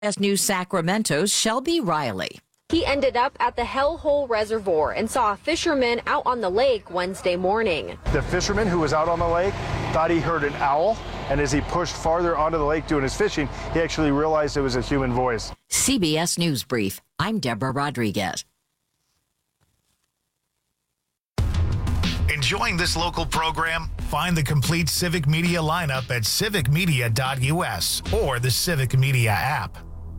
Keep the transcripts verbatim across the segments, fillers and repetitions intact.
As News Sacramento's Shelby Riley. He ended up at the Hellhole Reservoir and saw a fisherman out on the lake Wednesday morning. The fisherman who was out on the lake thought he heard an owl, and as he pushed farther onto the lake doing his fishing, he actually realized it was a human voice. C B S News Brief. I'm Deborah Rodriguez. Enjoying this local program? Find the complete Civic Media lineup at civic media dot U S or the Civic Media app.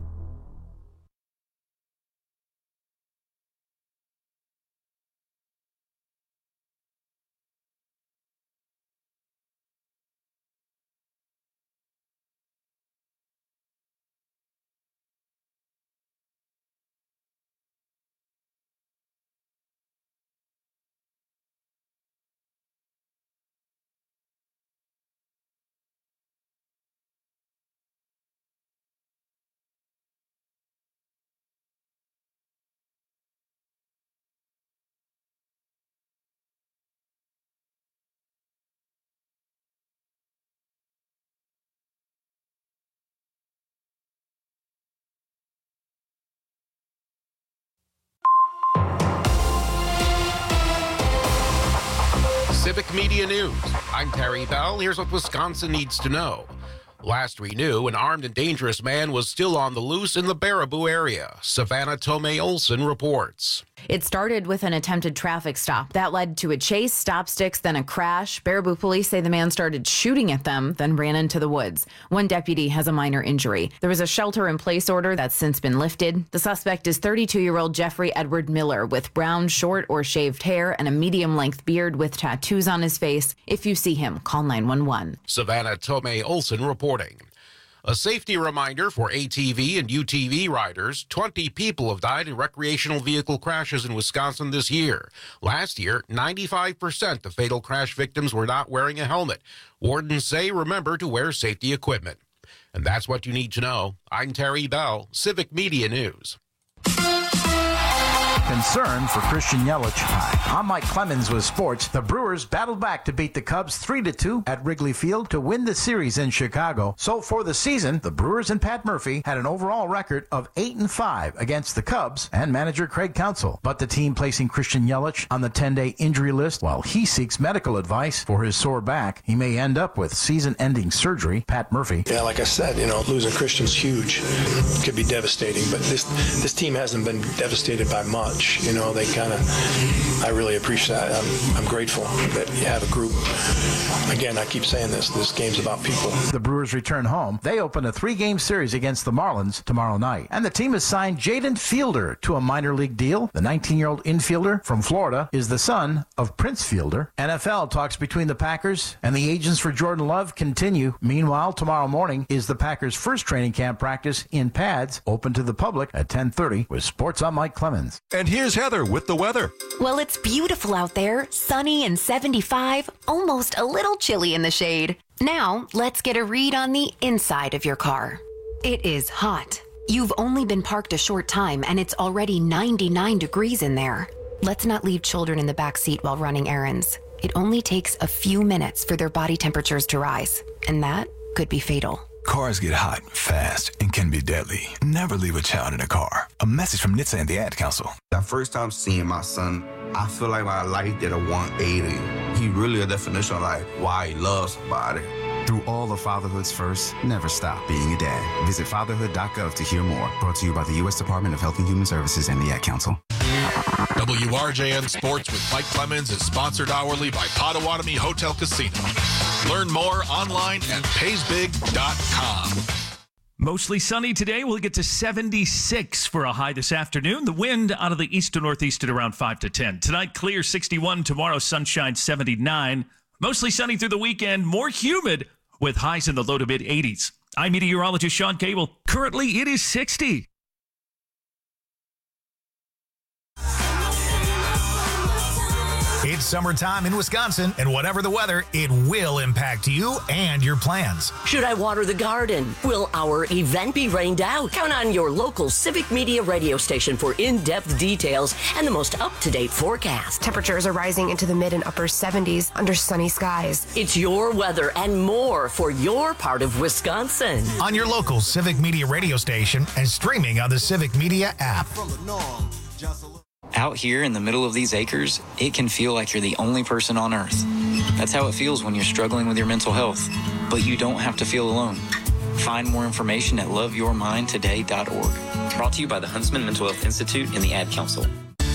Civic Media News. I'm Terry Bell. Here's what Wisconsin needs to know. Last we knew, an armed and dangerous man was still on the loose in the Baraboo area. Savannah Tomei Olson reports. It started with an attempted traffic stop. That led to a chase, stop sticks, then a crash. Baraboo police say the man started shooting at them, then ran into the woods. One deputy has a minor injury. There was a shelter-in-place order that's since been lifted. The suspect is thirty-two-year-old Jeffrey Edward Miller with brown, short, or shaved hair and a medium-length beard with tattoos on his face. If you see him, call nine one one. Savannah Tomei Olson reporting. A safety reminder for A T V and U T V riders. twenty people have died in recreational vehicle crashes in Wisconsin this year. Last year, ninety-five percent of fatal crash victims were not wearing a helmet. Wardens say remember to wear safety equipment. And that's what you need to know. I'm Terry Bell, Civic Media News. Concern for Christian Yelich. Hi, I'm Mike Clemens with sports. The Brewers battled back to beat the Cubs three to two at Wrigley Field to win the series in Chicago. So for the season, the Brewers and Pat Murphy had an overall record of eight and five against the Cubs and manager Craig Counsell. But the team placing Christian Yelich on the ten-day injury list while he seeks medical advice for his sore back. He may end up with season-ending surgery. Pat Murphy. Yeah, like I said, you know, losing Christian's huge. It could be devastating, but this this team hasn't been devastated by much. You know, they kind of, I really appreciate that. I'm, I'm grateful that you have a group. Again, I keep saying this, this game's about people. The Brewers return home. They open a three-game series against the Marlins tomorrow night. And the team has signed Jaden Fielder to a minor league deal. The nineteen-year-old infielder from Florida is the son of Prince Fielder. N F L talks between the Packers and the agents for Jordan Love continue. Meanwhile, tomorrow morning is the Packers' first training camp practice in pads, open to the public at ten thirty. With sports, I'm Mike Clemens. And here's Heather with the weather. Well, it's beautiful out there, sunny and seventy-five, almost a little chilly in the shade. Now, let's get a read on the inside of your car. It is hot. You've only been parked a short time and it's already ninety-nine degrees in there. Let's not leave children in the back seat while running errands. It only takes a few minutes for their body temperatures to rise, and that could be fatal. Cars get hot fast and can be deadly. Never leave a child in a car. A message from N H T S A and the Ad Council. The first time seeing my son, I feel like my life did a one eighty. He really a definition of like why he loves somebody. Through all of fatherhood's first, never stop being a dad. Visit fatherhood dot gov to hear more. Brought to you by the U S Department of Health and Human Services and the Ad Council. W R J M Sports with Mike Clemens is sponsored hourly by Potawatomi Hotel Casino. Learn more online at pays big dot com. Mostly sunny today. We'll get to seventy-six for a high this afternoon. The wind out of the east to northeast at around five to ten. Tonight, clear sixty-one. Tomorrow, sunshine seventy-nine. Mostly sunny through the weekend. More humid with highs in the low to mid eighties. I'm meteorologist Sean Cable. Currently, it is sixty. It's It's summertime in Wisconsin, and whatever the weather, it will impact you and your plans. Should I water the garden? Will our event be rained out? Count on your local Civic Media radio station for in-depth details and the most up-to-date forecast. Temperatures are rising into the mid and upper seventies under sunny skies. It's your weather and more for your part of Wisconsin. On your local Civic Media radio station and streaming on the Civic Media app. Out here in the middle of these acres, it can feel like you're the only person on earth. That's how it feels when you're struggling with your mental health. But you don't have to feel alone. Find more information at love your mind today dot org. Brought to you by the Huntsman Mental Health Institute and the Ad Council.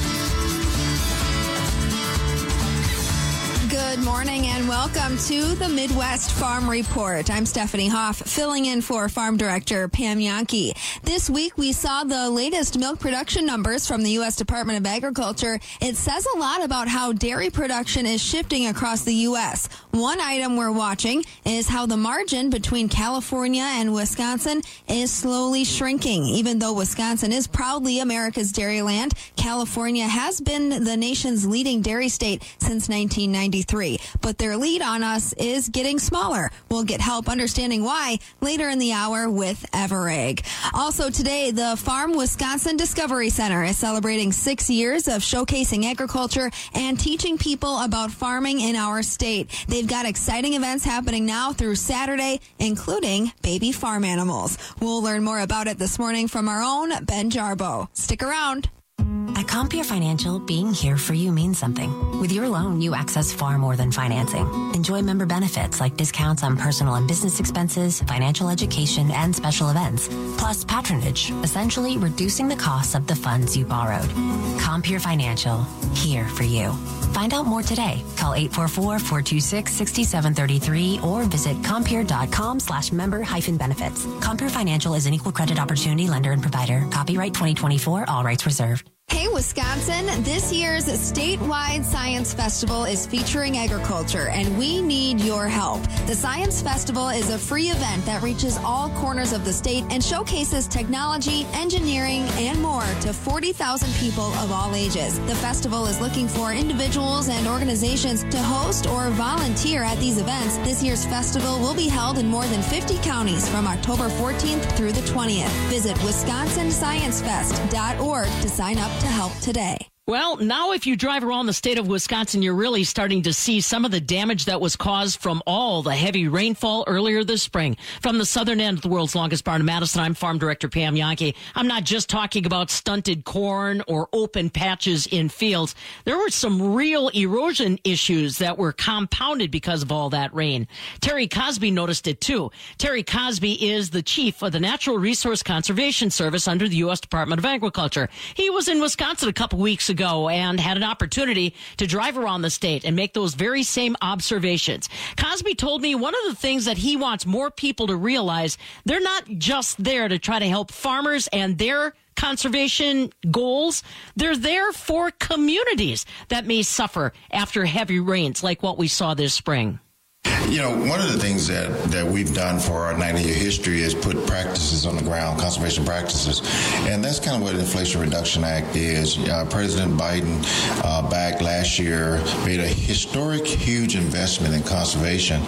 Good morning and welcome to the Midwest Farm Report. I'm Stephanie Hoff, filling in for Farm Director Pam Jahnke. This week we saw the latest milk production numbers from the U S Department of Agriculture. It says a lot about how dairy production is shifting across the U S. One item we're watching is how the margin between California and Wisconsin is slowly shrinking. Even though Wisconsin is proudly America's dairy land, California has been the nation's leading dairy state since nineteen ninety-three. But their lead on us is getting smaller. We'll get help understanding why later in the hour with Everegg. Also today, the Farm Wisconsin Discovery Center is celebrating six years of showcasing agriculture and teaching people about farming in our state. They've got exciting events happening now through Saturday, including baby farm animals. We'll learn more about it this morning from our own Ben Jarbo. Stick around. At Compeer Financial, being here for you means something. With your loan, you access far more than financing. Enjoy member benefits like discounts on personal and business expenses, financial education, and special events. Plus patronage, essentially reducing the costs of the funds you borrowed. Compeer Financial, here for you. Find out more today. Call eight four four, four two six, six seven three three or visit Compeer.com slash member hyphen benefits. Compeer Financial is an equal credit opportunity lender and provider. Copyright twenty twenty-four, all rights reserved. Hey, Wisconsin, this year's statewide Science Festival is featuring agriculture, and we need your help. The Science Festival is a free event that reaches all corners of the state and showcases technology, engineering, and more to forty thousand people of all ages. The festival is looking for individuals and organizations to host or volunteer at these events. This year's festival will be held in more than fifty counties from October fourteenth through the twentieth. Visit Wisconsin Science Fest dot org to sign up to help today. Well, now if you drive around the state of Wisconsin, you're really starting to see some of the damage that was caused from all the heavy rainfall earlier this spring. From the southern end of the world's longest barn in Madison, I'm Farm Director Pam Jahnke. I'm not just talking about stunted corn or open patches in fields. There were some real erosion issues that were compounded because of all that rain. Terry Cosby noticed it too. Terry Cosby is the chief of the Natural Resource Conservation Service under the U S Department of Agriculture. He was in Wisconsin a couple weeks ago. ago and had an opportunity to drive around the state and make those very same observations. Cosby told me one of the things that he wants more people to realize, they're not just there to try to help farmers and their conservation goals. They're there for communities that may suffer after heavy rains like what we saw this spring. You know, one of the things that, that we've done for our ninety-year history is put practices on the ground, conservation practices. And that's kind of what the Inflation Reduction Act is. Uh, President Biden, uh, back last year, made a historic, huge investment in conservation.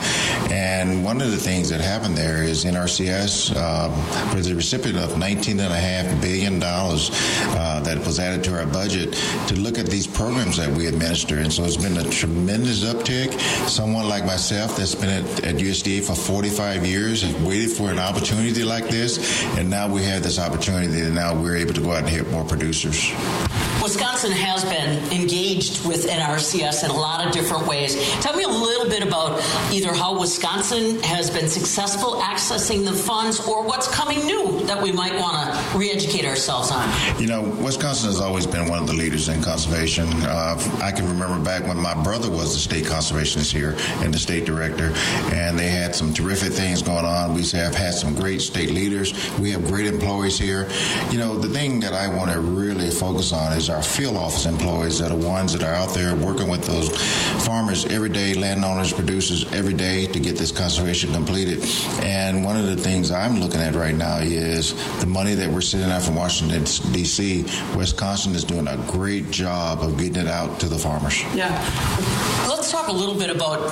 And one of the things that happened there is N R C S um, was the recipient of nineteen point five billion dollars uh, that was added to our budget to look at these programs that we administer. And so it's been a tremendous uptick. Someone like myself that's been at, at U S D A for forty-five years has waited for an opportunity like this, and now we have this opportunity, and now we're able to go out and help more producers. Wisconsin has been engaged with N R C S in a lot of different ways. Tell me a little bit about either how Wisconsin has been successful accessing the funds or what's coming new that we might want to re-educate ourselves on. You know, Wisconsin has always been one of the leaders in conservation. Uh, I can remember back when my brother was the state conservationist here and the state director. director, and they had some terrific things going on. We have had some great state leaders. We have great employees here. You know, the thing that I want to really focus on is our field office employees that are ones that are out there working with those farmers every day, landowners, producers every day to get this conservation completed. And one of the things I'm looking at right now is the money that we're sending out from Washington, D C Wisconsin is doing a great job of getting it out to the farmers. Yeah. Let's talk a little bit about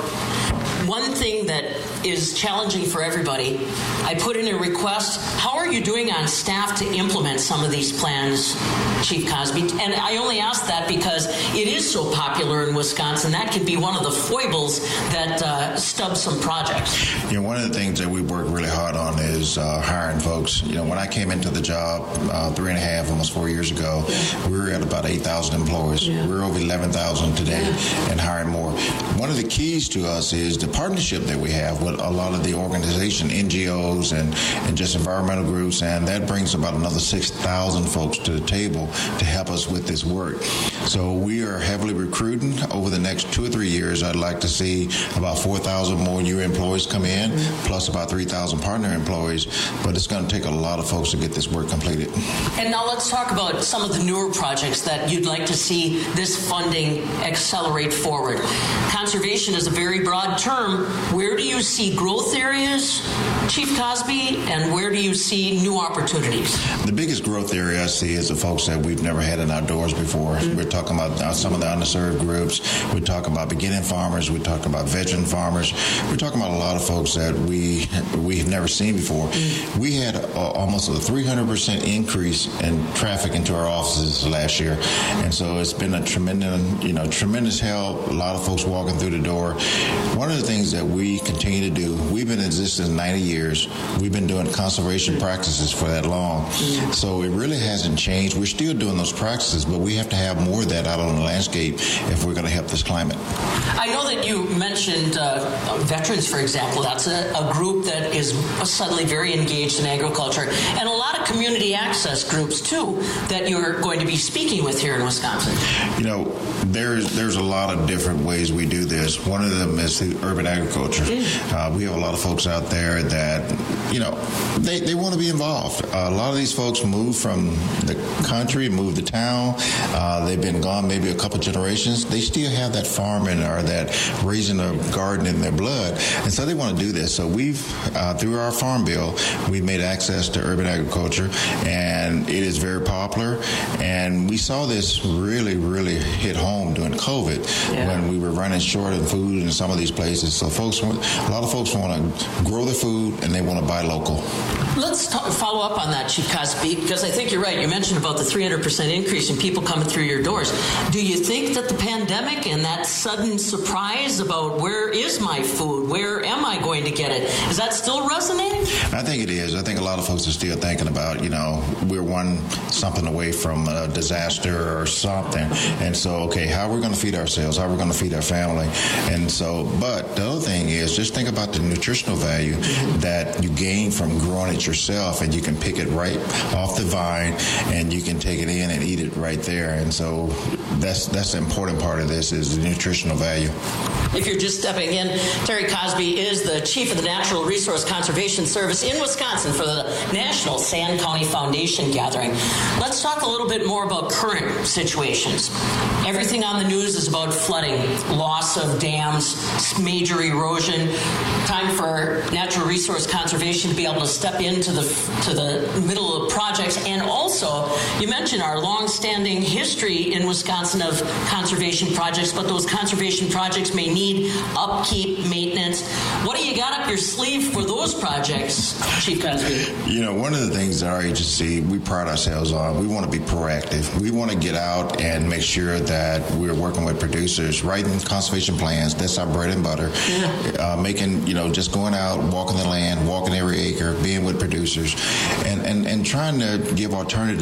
one thing that is challenging for everybody. I put in a request. How are you doing on staff to implement some of these plans, Chief Cosby? And I only ask that because it is so popular in Wisconsin. That could be one of the foibles that uh, stubs some projects. You know, one of the things that we work really hard on is uh, hiring folks. You know, when I came into the job uh, three and a half, almost four years ago, we were at about eight thousand employees. Yeah. We're over eleven thousand today yeah. and hiring more. One of the keys to us is the partnership that we have with a lot of the organization, N G Os, and, and just environmental groups, and that brings about another six thousand folks to the table to help us with this work. So we are heavily recruiting. Over the next two or three years, I'd like to see about four thousand more new employees come in, mm-hmm. plus about three thousand partner employees, but it's going to take a lot of folks to get this work completed. And now let's talk about some of the newer projects that you'd like to see this funding accelerate forward. Conservation is a very broad term. Where do you see growth areas, Chief Cosby, and where do you see new opportunities? The biggest growth area I see is the folks that we've never had in our doors before. Mm-hmm. We're talking about uh, some of the underserved groups. We're talking about beginning farmers. We're talking about veteran farmers. We're talking about a lot of folks that we we've never seen before. Mm-hmm. We had a, almost a three hundred percent increase in traffic into our offices last year, and so it's been a tremendous, you know, tremendous help. A lot of folks walking through the door. One of the things that we continue to do, we've been in existence ninety years. We've been doing conservation practices for that long. Mm-hmm. So it really hasn't changed. We're still doing those practices, but we have to have more of that out on the landscape if we're going to help this climate. I know that you mentioned uh, veterans, for example. That's a, a group that is suddenly very engaged in agriculture, and a lot of community access groups, too, that you're going to be speaking with here in Wisconsin. You know, there's, there's a lot of different ways we do this. One of them is through urban agriculture. Mm. Uh, we have a lot of folks out there that, you know, they, they want to be involved. Uh, a lot of these folks move from the country, move to town. Uh, they've been gone maybe a couple generations. They still have that farming or that raising a garden in their blood, and so they want to do this. So we've, uh, through our farm bill, we made access to urban agriculture, and it is very popular. And we saw this really, really hit home during COVID yeah. when we were running short of food in some of these places. So folks, a lot of folks want to grow their food and they want to buy local. Let's talk, follow up on that, Chief Cosby, because I think you're right. You mentioned about the three hundred percent increase in people coming through your doors. Do you think that the pandemic and that sudden surprise about where is my food, where am I going to get it, is that still resonating? I think it is. I think a lot of folks are still thinking about, you know, we're one something away from a disaster or something. And so, okay, how are we going to feed ourselves? How are we going to feed our family? And so, but the other thing is just think about the nutritional value mm-hmm. that you gain from growing it yourself, and you can pick it right off the vine and you can take it in and eat it right there. And so that's that's the important part of this is the nutritional value. If you're just stepping in, Terry Cosby is the chief of the Natural Resource Conservation Service in Wisconsin for the National Sand County Foundation gathering. Let's talk a little bit more about current situations. Everything on the news is about flooding, loss of dams, major erosion. Time for Natural Resource Conservation to be able to step into the to the middle of projects. And also, you mentioned our long-standing history in Wisconsin of conservation projects, but those conservation projects may need upkeep, maintenance. What do you got up your sleeve for those projects, Chief Cosby? You know, one of the things that our agency, we pride ourselves on, we want to be proactive. We want to get out and make sure that we're working with producers, writing conservation plans. That's our bread and butter. Yeah. Uh, making, you know, just going out, walking the land, walking every acre, being with producers, and, and, and trying to give alternatives on things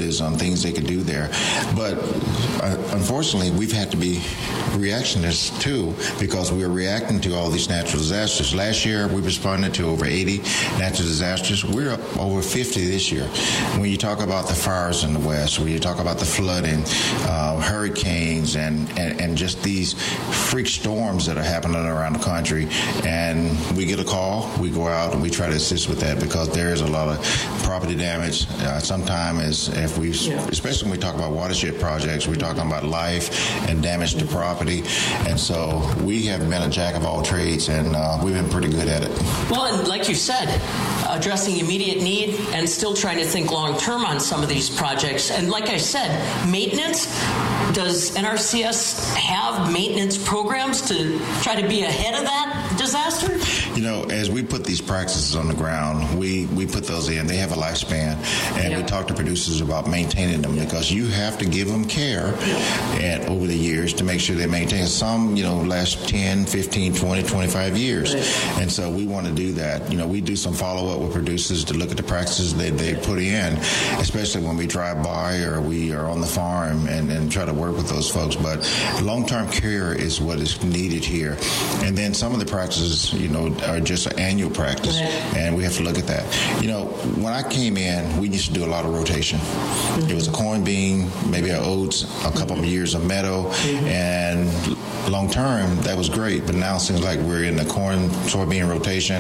things they could do there. But uh, unfortunately, we've had to be reactionists too, because we are reacting to all these natural disasters. Last year, we responded to over eighty natural disasters. We're up over fifty this year. When you talk about the fires in the West, when you talk about the flooding, uh, hurricanes, and, and, and just these freak storms that are happening around the country, and we get a call, we go out and we try to assist with that, because there is a lot of property damage. Uh, sometimes, if we, yeah. especially when we talk about watershed projects, we're talking about life and damage to property, and so we have been a jack of all trades, and uh, we've been pretty good at it. Well, and like you said, addressing immediate need and still trying to think long term on some of these projects. And like I said, maintenance. Does N R C S have maintenance programs to try to be ahead of that disaster? You know, as we put these practices on the ground, we, we put those in. They have a lifespan, and yep. we talk to producers about maintaining them, because you have to give them care yep. and over the years to make sure they maintain. Some, you know, last ten, fifteen, twenty, twenty-five years. Right. And so we want to do that. You know, we do some follow-up with producers to look at the practices that they put in, especially when we drive by or we are on the farm, and, and try to work with those folks. But long-term care is what is needed here. And then some of the practices, you know, are just an annual practice, and we have to look at that. You know, when I came in, we used to do a lot of rotation. Mm-hmm. It was a corn bean, maybe an oats, a couple of years of meadow, mm-hmm. and long-term, that was great. But now it seems like we're in the corn, soybean rotation,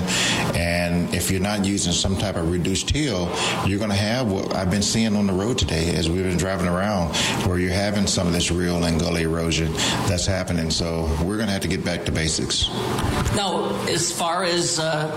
and if you're not using some type of reduced till, you're going to have what I've been seeing on the road today as we've been driving around, where you're having some of this real and gully erosion that's happening. So we're going to have to get back to basics. Now, as far as uh,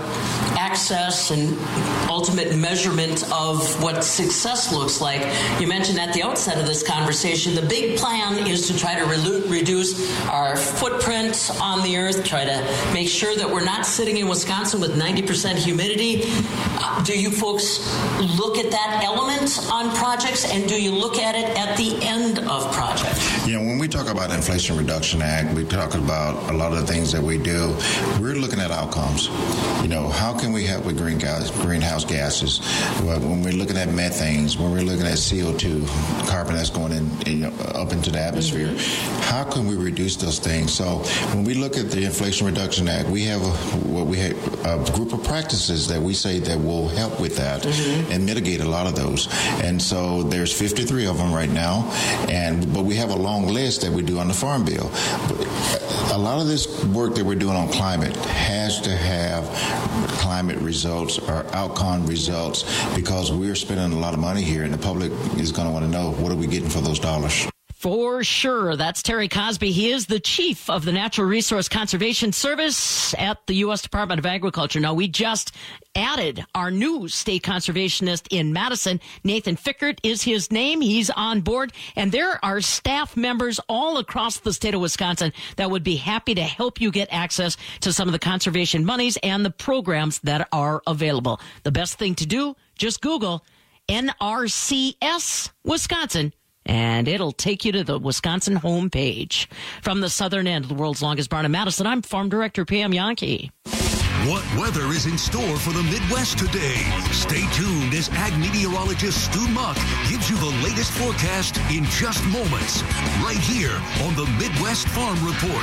access and ultimate measurement of what success looks like, you mentioned at the outset of this conversation, the big plan is to try to re- reduce our footprint on the earth, try to make sure that we're not sitting in Wisconsin with ninety percent humidity. Uh, do you folks look at that element on projects, and do you look at it at the end of projects? You know, when we talk about Inflation Reduction Act, we talk about a lot of the things that we do. We're looking at outcomes. You know, how can we help with green gas, greenhouse gases? When we're looking at methanes, when we're looking at C O two, carbon that's going in, you know, up into the atmosphere, mm-hmm. how can we reduce those things? So when we look at the Inflation Reduction Act, we have a, what we have a group of practices that we say that will help with that mm-hmm. and mitigate a lot of those. And so there's fifty-three of them right now, and but we have a long list that we do on the Farm Bill. A lot of this work that we're doing on climate has to have climate results or outcome results, because we're spending a lot of money here, and the public is going to want to know, what are we getting for those dollars? For sure. That's Terry Cosby. He is the chief of the Natural Resource Conservation Service at the U S Department of Agriculture. Now, we just added our new state conservationist in Madison. Nathan Fickert is his name. He's on board. And there are staff members all across the state of Wisconsin that would be happy to help you get access to some of the conservation monies and the programs that are available. The best thing to do, just Google N R C S Wisconsin, and it'll take you to the Wisconsin homepage. From the southern end of the world's longest barn in Madison, I'm Farm Director Pam Yankee. What weather is in store for the Midwest today? Stay tuned as ag meteorologist Stu Muck gives you the latest forecast in just moments, right here on the Midwest Farm Report.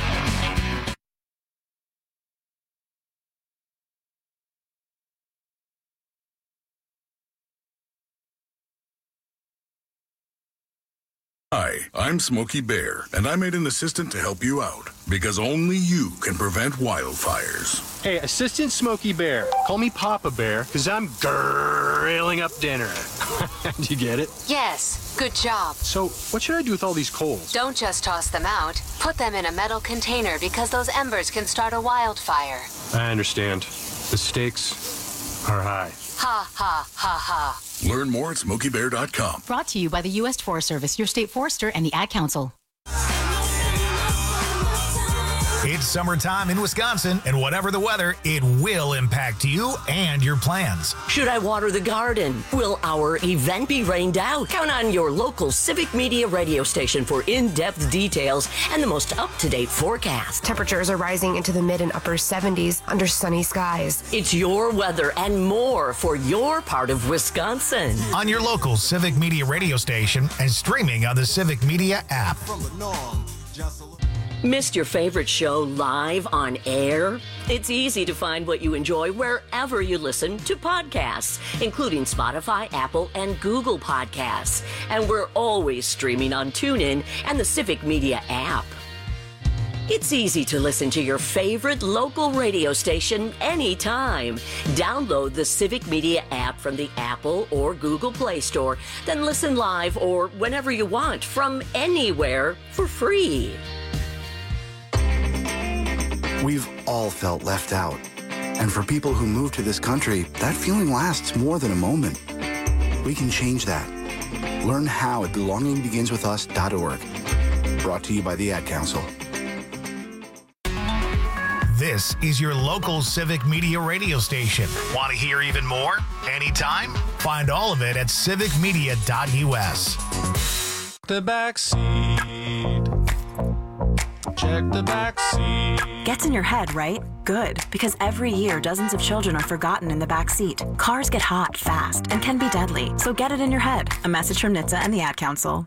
Hi, I'm Smokey Bear, and I made an assistant to help you out, because only you can prevent wildfires. Hey, Assistant Smokey Bear, call me Papa Bear, because I'm grilling up dinner. Do you get it? Yes, good job. So, what should I do with all these coals? Don't just toss them out. Put them in a metal container, because those embers can start a wildfire. I understand. The stakes are high. Ha, ha, ha, ha. Learn more at smokey bear dot com. Brought to you by the U S Forest Service, your state forester, and the Ad Council. It's It's summertime in Wisconsin, and whatever the weather, it will impact you and your plans. Should I water the garden? Will our event be rained out? Count on your local Civic Media radio station for in-depth details and the most up-to-date forecast. Temperatures are rising into the mid and upper seventies under sunny skies. It's your weather and more for your part of Wisconsin. On your local Civic Media radio station and streaming on the Civic Media app. Missed your favorite show live on air? It's easy to find what you enjoy wherever you listen to podcasts, including Spotify, Apple, and Google Podcasts. And we're always streaming on TuneIn and the Civic Media app. It's easy to listen to your favorite local radio station anytime. Download the Civic Media app from the Apple or Google Play Store, then listen live or whenever you want from anywhere for free. We've all felt left out. And for people who move to this country, that feeling lasts more than a moment. We can change that. Learn how at belonging begins with us dot org. Brought to you by the Ad Council. This is your local Civic Media radio station. Want to hear even more? Anytime? Find all of it at civic media dot u s. The back seat. Check the back seat. Gets in your head, right? Good, because every year dozens of children are forgotten in the back seat. Cars get hot fast and can be deadly, so get it in your head. A message from N H T S A and the Ad Council.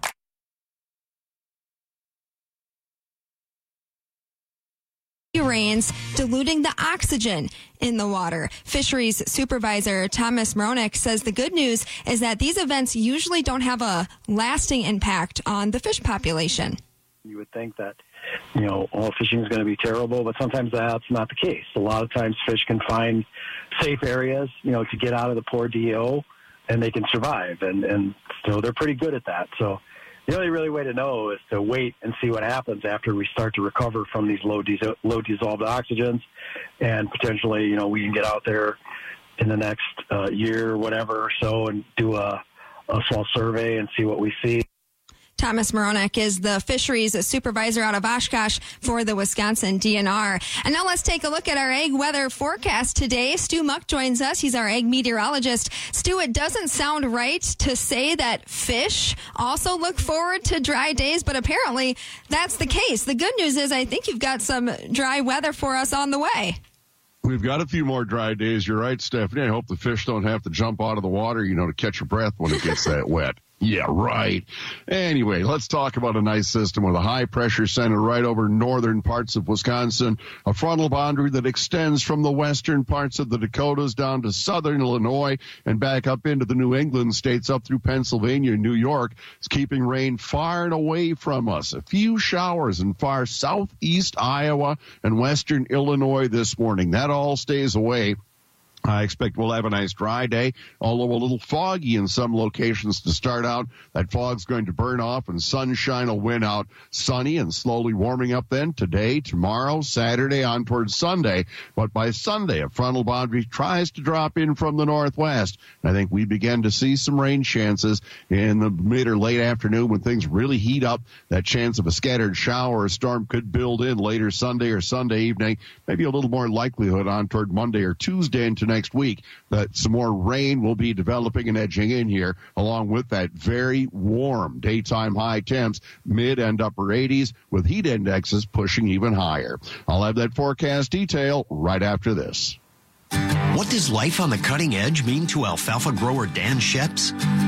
Rains diluting the oxygen in the water. Fisheries supervisor Thomas Mronek says the good news is that these events usually don't have a lasting impact on the fish population. You would think that, you know, all fishing is going to be terrible, but sometimes that's not the case. A lot of times fish can find safe areas, you know, to get out of the poor D O, and they can survive. And, and so they're pretty good at that. So the only really way to know is to wait and see what happens after we start to recover from these low, dis- low dissolved oxygens. And potentially, you know, we can get out there in the next uh, year or whatever or so and do a, a small survey and see what we see. Thomas Mronek is the fisheries supervisor out of Oshkosh for the Wisconsin D N R. And now let's take a look at our egg weather forecast today. Stu Muck joins us. He's our egg meteorologist. Stu, it doesn't sound right to say that fish also look forward to dry days, but apparently that's the case. The good news is I think you've got some dry weather for us on the way. We've got a few more dry days. You're right, Stephanie. I hope the fish don't have to jump out of the water, you know, to catch your breath when it gets that wet. Yeah, right. Anyway, let's talk about a nice system with a high pressure center right over northern parts of Wisconsin, a frontal boundary that extends from the western parts of the Dakotas down to southern Illinois and back up into the New England states up through Pennsylvania and New York. It's keeping rain far and away from us. A few showers in far southeast Iowa and western Illinois this morning. That all stays away. I expect we'll have a nice dry day, although a little foggy in some locations to start out. That fog's going to burn off and sunshine will win out. Sunny and slowly warming up then today, tomorrow, Saturday, on towards Sunday. But by Sunday, a frontal boundary tries to drop in from the northwest. And I think we begin to see some rain chances in the mid or late afternoon when things really heat up. That chance of a scattered shower or storm could build in later Sunday or Sunday evening. Maybe a little more likelihood on toward Monday or Tuesday into next week that some more rain will be developing and edging in here, along with that very warm daytime high temps, mid and upper eighties, with heat indexes pushing even higher. I'll have that forecast detail right after this. What does life on the cutting edge mean to alfalfa grower Dan Sheps?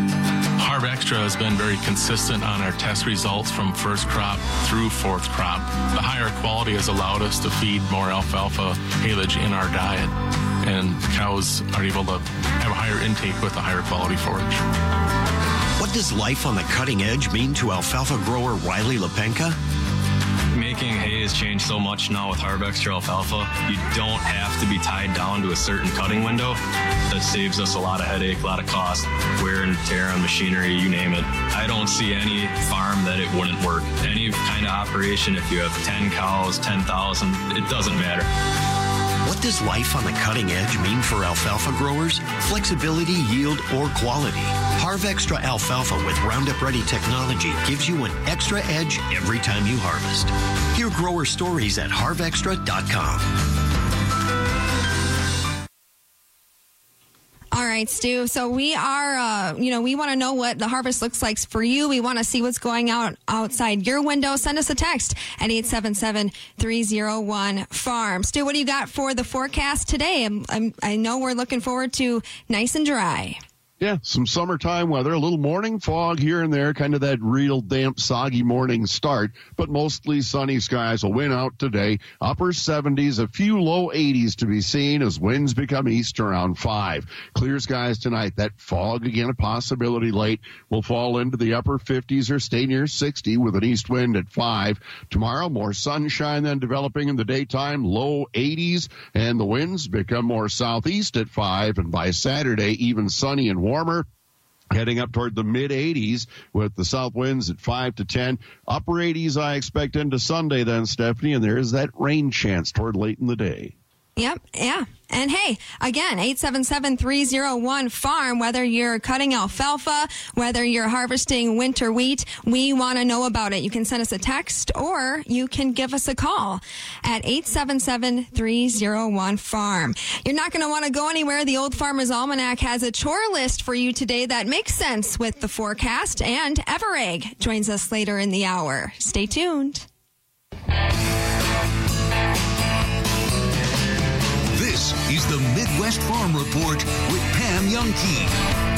Harv Extra has been very consistent on our test results from first crop through fourth crop. The higher quality has allowed us to feed more alfalfa haylage in our diet, and cows are able to have a higher intake with a higher quality forage. What does life on the cutting edge mean to alfalfa grower Riley Lepenka? Making hay has changed so much now with Harv Extra alfalfa. You don't have to be tied down to a certain cutting window. That saves us a lot of headache, a lot of cost, wear and tear on machinery, you name it. I don't see any farm that it wouldn't work. Any kind of operation, if you have ten cows, ten thousand, it doesn't matter. What What does life on the cutting edge mean for alfalfa growers? Flexibility, yield, or quality? Harvextra Alfalfa with Roundup Ready technology gives you an extra edge every time you harvest. Hear grower stories at harvextra dot com. All right, Stu. So we are, uh, you know, we want to know what the harvest looks like for you. We want to see what's going out outside your window. Send us a text at eight seven seven, three oh one, farm. Stu, what do you got for the forecast today? I'm, I'm, I know we're looking forward to nice and dry. Yeah, some summertime weather, a little morning fog here and there, kind of that real damp, soggy morning start, but mostly sunny skies will win out today. Upper seventies, a few low eighties to be seen as winds become east around five. Clear skies tonight. That fog, again, a possibility late, will fall into the upper fifties or stay near sixty with an east wind at five. Tomorrow, more sunshine then developing in the daytime, low eighties, and the winds become more southeast at five, and by Saturday, even sunny and warmer, heading up toward the mid eighties with the south winds at five to ten. Upper eighties I expect into Sunday then, Stephanie, and there is that rain chance toward late in the day. Yep, yeah. And hey, again, eight seven seven, three oh one, farm, whether you're cutting alfalfa, whether you're harvesting winter wheat, we want to know about it. You can send us a text or you can give us a call at eight seven seven, three oh one, farm. You're not going to want to go anywhere. The Old Farmer's Almanac has a chore list for you today that makes sense with the forecast, and Everegg joins us later in the hour. Stay tuned. This is the Midwest Farm Report with Pam Jahnke.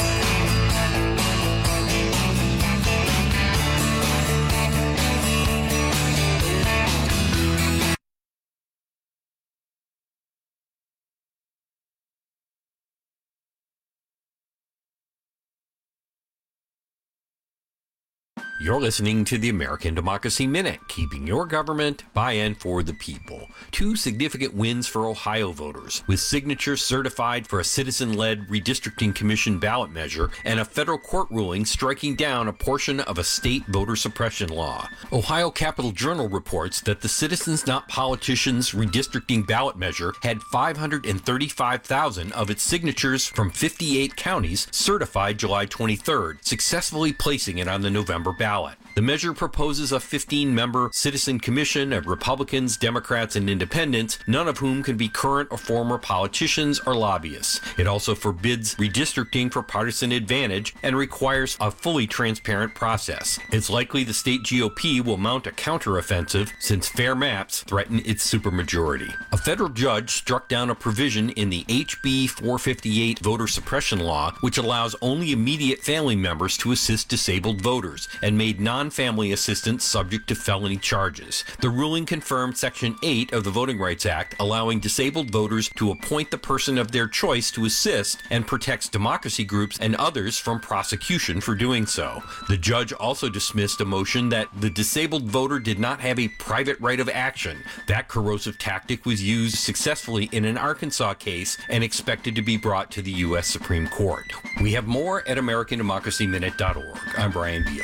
You're listening to the American Democracy Minute, keeping your government by and for the people. Two significant wins for Ohio voters, with signatures certified for a citizen-led redistricting commission ballot measure and a federal court ruling striking down a portion of a state voter suppression law. Ohio Capital Journal reports that the Citizens Not Politicians redistricting ballot measure had five hundred thirty-five thousand of its signatures from fifty-eight counties certified July twenty-third, successfully placing it on the November ballot. The measure proposes a fifteen-member citizen commission of Republicans, Democrats, and independents, none of whom can be current or former politicians or lobbyists. It also forbids redistricting for partisan advantage and requires a fully transparent process. It's likely the state G O P will mount a counteroffensive since fair maps threaten its supermajority. A federal judge struck down a provision in the H B four fifty-eight voter suppression law, which allows only immediate family members to assist disabled voters, and made non-family assistance subject to felony charges. The ruling confirmed Section eight of the Voting Rights Act, allowing disabled voters to appoint the person of their choice to assist, and protects democracy groups and others from prosecution for doing so. The judge also dismissed a motion that the disabled voter did not have a private right of action. That corrosive tactic was used successfully in an Arkansas case and expected to be brought to the U S Supreme Court. We have more at American Democracy Minute dot org. I'm Brian Beal.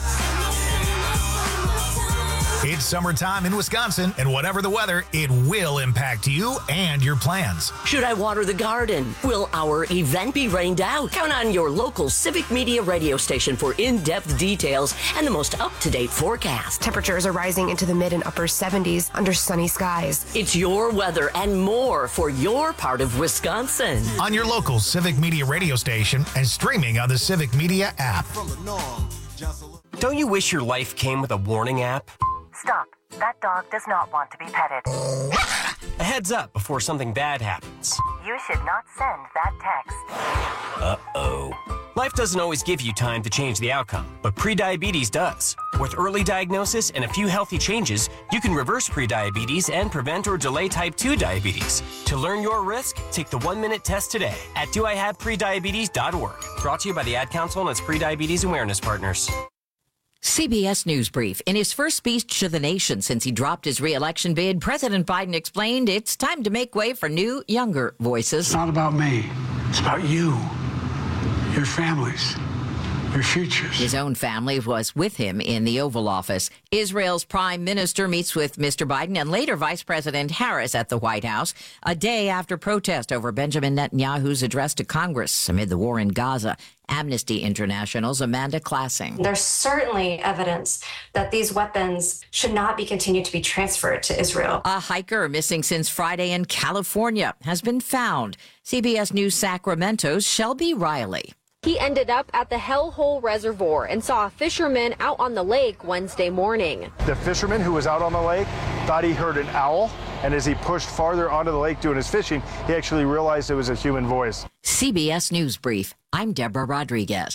It's summertime in Wisconsin, and whatever the weather, it will impact you and your plans. Should I water the garden? Will our event be rained out? Count on your local Civic Media radio station for in-depth details and the most up-to-date forecast. Temperatures are rising into the mid and upper seventies under sunny skies. It's your weather and more for your part of Wisconsin. On your local Civic Media radio station and streaming on the Civic Media app. Don't you wish your life came with a warning app? Stop. That dog does not want to be petted. A heads up before something bad happens. You should not send that text. Uh-oh. Life doesn't always give you time to change the outcome, but prediabetes does. With early diagnosis and a few healthy changes, you can reverse prediabetes and prevent or delay type two diabetes. To learn your risk, take the one-minute test today at do I have prediabetes dot org. Brought to you by the Ad Council and its prediabetes awareness partners. C B S News Brief. In his first speech to the nation since he dropped his re-election bid, President Biden explained it's time to make way for new, younger voices. It's not about me. It's about you, your families, your futures. His own family was with him in the Oval Office. Israel's prime minister meets with Mister Biden and later Vice President Harris at the White House, a day after protest over Benjamin Netanyahu's address to Congress amid the war in Gaza. Amnesty International's Amanda Classing. There's certainly evidence that these weapons should not be continued to be transferred to Israel. A hiker missing since Friday in California has been found. C B S News Sacramento's Shelby Riley. He ended up at the Hellhole Reservoir and saw a fisherman out on the lake Wednesday morning. The fisherman who was out on the lake thought he heard an owl, and as he pushed farther onto the lake doing his fishing, he actually realized it was a human voice. C B S News Brief. I'm Deborah Rodriguez.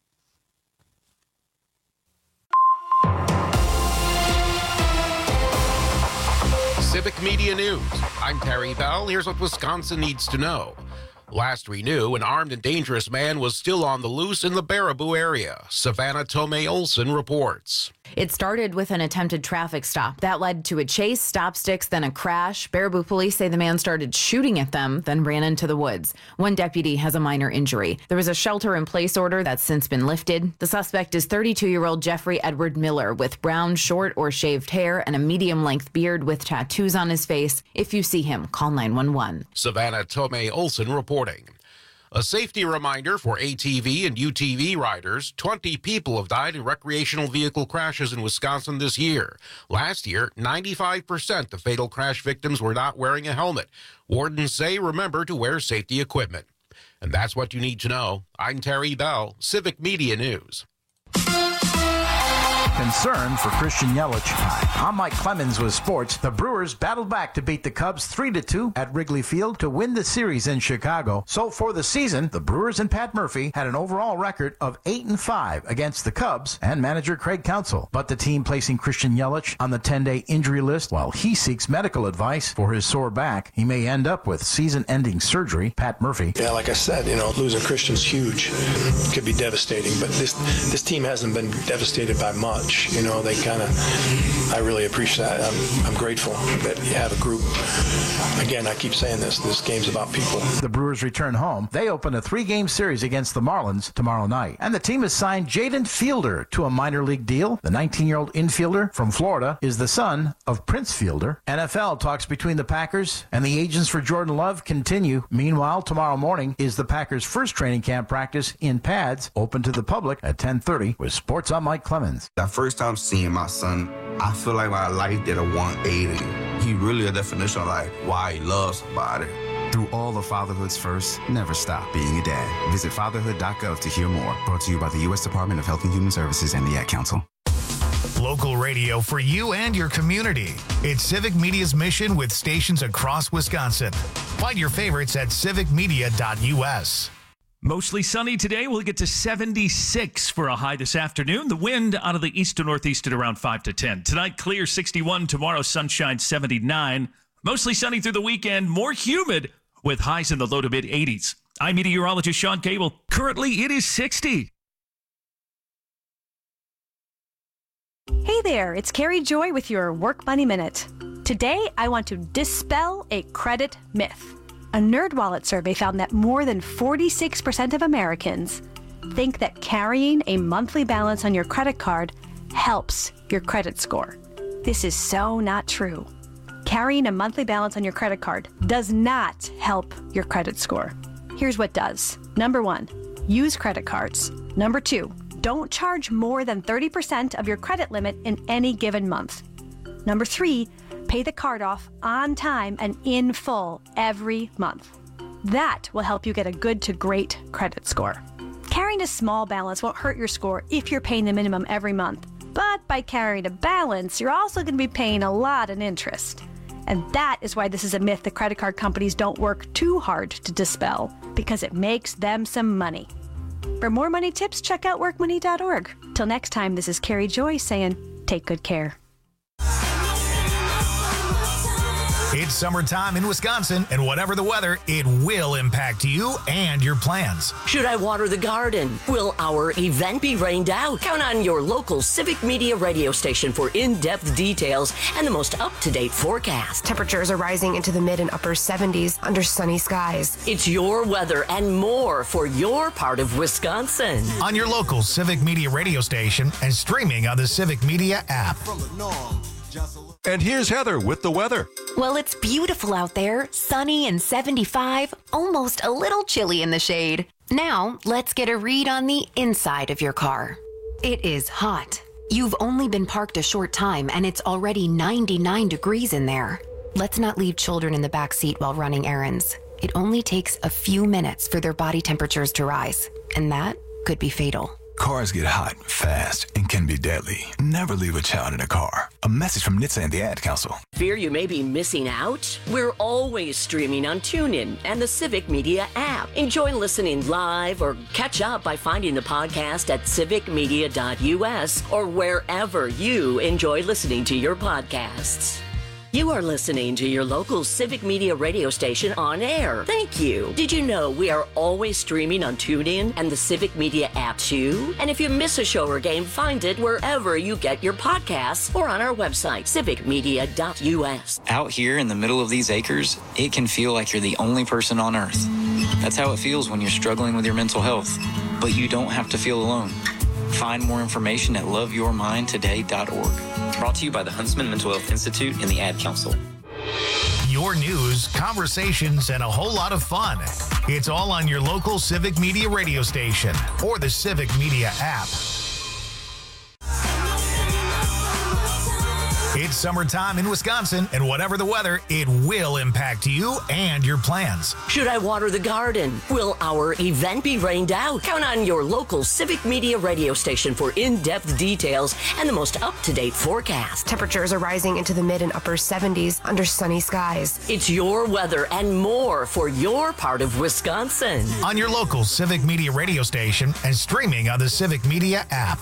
Civic Media News. I'm Terry Bell. Here's what Wisconsin needs to know. Last we knew, an armed and dangerous man was still on the loose in the Baraboo area. Savannah Tomei Olson reports. It started with an attempted traffic stop. That led to a chase, stop sticks, then a crash. Baraboo police say the man started shooting at them, then ran into the woods. One deputy has a minor injury. There was a shelter-in-place order that's since been lifted. The suspect is thirty-two-year-old Jeffrey Edward Miller with brown, short, or shaved hair and a medium-length beard with tattoos on his face. If you see him, call nine one one. Savannah Tomei Olson reporting. A safety reminder for A T V and U T V riders. twenty people have died in recreational vehicle crashes in Wisconsin this year. Last year, ninety-five percent of fatal crash victims were not wearing a helmet. Wardens say remember to wear safety equipment. And that's what you need to know. I'm Terry Bell, Civic Media News. Concern for Christian Yelich. I'm Mike Clemens with sports. The Brewers battled back to beat the Cubs three to two at Wrigley Field to win the series in Chicago. So for the season, the Brewers and Pat Murphy had an overall record of eight and five against the Cubs and manager Craig Counsell. But the team placing Christian Yelich on the ten-day injury list while he seeks medical advice for his sore back. He may end up with season-ending surgery. Pat Murphy. Yeah, like I said, you know, losing Christian's huge. It could be devastating, but this this team hasn't been devastated by much. You know, they kind of, I really appreciate that. I'm, I'm grateful that you have a group. Again, I keep saying this, this game's about people. The Brewers return home. They open a three-game series against the Marlins tomorrow night. And the team has signed Jaden Fielder to a minor league deal. The nineteen-year-old infielder from Florida is the son of Prince Fielder. N F L talks between the Packers and the agents for Jordan Love continue. Meanwhile, tomorrow morning is the Packers' first training camp practice in pads, open to the public at ten thirty with Sports on Mike Clemens. That first time seeing my son, I feel like my life did a one eighty. He really a definition of like why he loves somebody. Through all of fatherhood's first, never stop being a dad. Visit fatherhood dot gov to hear more. Brought to you by the U S Department of Health and Human Services and the Ad Council. Local radio for you and your community. It's Civic Media's mission with stations across Wisconsin. Find your favorites at civic media dot U S. Mostly sunny today. We'll get to seventy-six for a high this afternoon. The wind out of the east to northeast at around five to ten. Tonight, clear sixty-one. Tomorrow, sunshine seventy-nine. Mostly sunny through the weekend. More humid with highs in the low to mid eighties. I'm meteorologist Sean Cable. Currently, it is sixty. Hey there, it's Carrie Joy with your Work Money Minute. Today, I want to dispel a credit myth. A NerdWallet survey found that more than forty-six percent of Americans think that carrying a monthly balance on your credit card helps your credit score. This is so not true. Carrying a monthly balance on your credit card does not help your credit score. Here's what does. Number one, use credit cards. Number two, don't charge more than thirty percent of your credit limit in any given month. Number three, pay the card off on time and in full every month. That will help you get a good to great credit score. Carrying a small balance won't hurt your score if you're paying the minimum every month. But by carrying a balance, you're also going to be paying a lot in interest. And that is why this is a myth the credit card companies don't work too hard to dispel, because it makes them some money. For more money tips, check out work money dot org. Till next time, this is Carrie Joy saying, take good care. It's summertime in Wisconsin, and whatever the weather, it will impact you and your plans. Should I water the garden? Will our event be rained out? Count on your local Civic Media radio station for in-depth details and the most up-to-date forecast. Temperatures are rising into the mid and upper seventies under sunny skies. It's your weather and more for your part of Wisconsin. On your local Civic Media radio station and streaming on the Civic Media app. And here's Heather with the weather. Well, it's beautiful out there, sunny and seventy-five, almost a little chilly in the shade. Now, let's get a read on the inside of your car. It is hot. You've only been parked a short time and it's already ninety-nine degrees in there. Let's not leave children in the back seat while running errands. It only takes a few minutes for their body temperatures to rise, and that could be fatal. Cars get hot fast and can be deadly. Never leave a child in a car. A message from N H T S A and the Ad Council. Fear you may be missing out? We're always streaming on TuneIn and the Civic Media app. Enjoy listening live or catch up by finding the podcast at civic media dot u s or wherever you enjoy listening to your podcasts. You are listening to your local Civic Media radio station on air. Thank you. Did you know we are always streaming on TuneIn and the Civic Media app too? And if you miss a show or game, find it wherever you get your podcasts or on our website, civic media dot u s. Out here in the middle of these acres, it can feel like you're the only person on earth. That's how it feels when you're struggling with your mental health. But you don't have to feel alone. Find more information at love your mind today dot org. Brought to you by the Huntsman Mental Health Institute and the Ad Council. Your news, conversations, and a whole lot of fun. It's all on your local Civic Media radio station or the Civic Media app. It's summertime in Wisconsin, and whatever the weather, it will impact you and your plans. Should I water the garden? Will our event be rained out? Count on your local Civic Media radio station for in-depth details and the most up-to-date forecast. Temperatures are rising into the mid and upper seventies under sunny skies. It's your weather and more for your part of Wisconsin. On your local Civic Media radio station and streaming on the Civic Media app.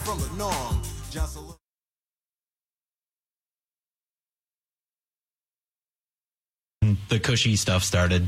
The cushy stuff started.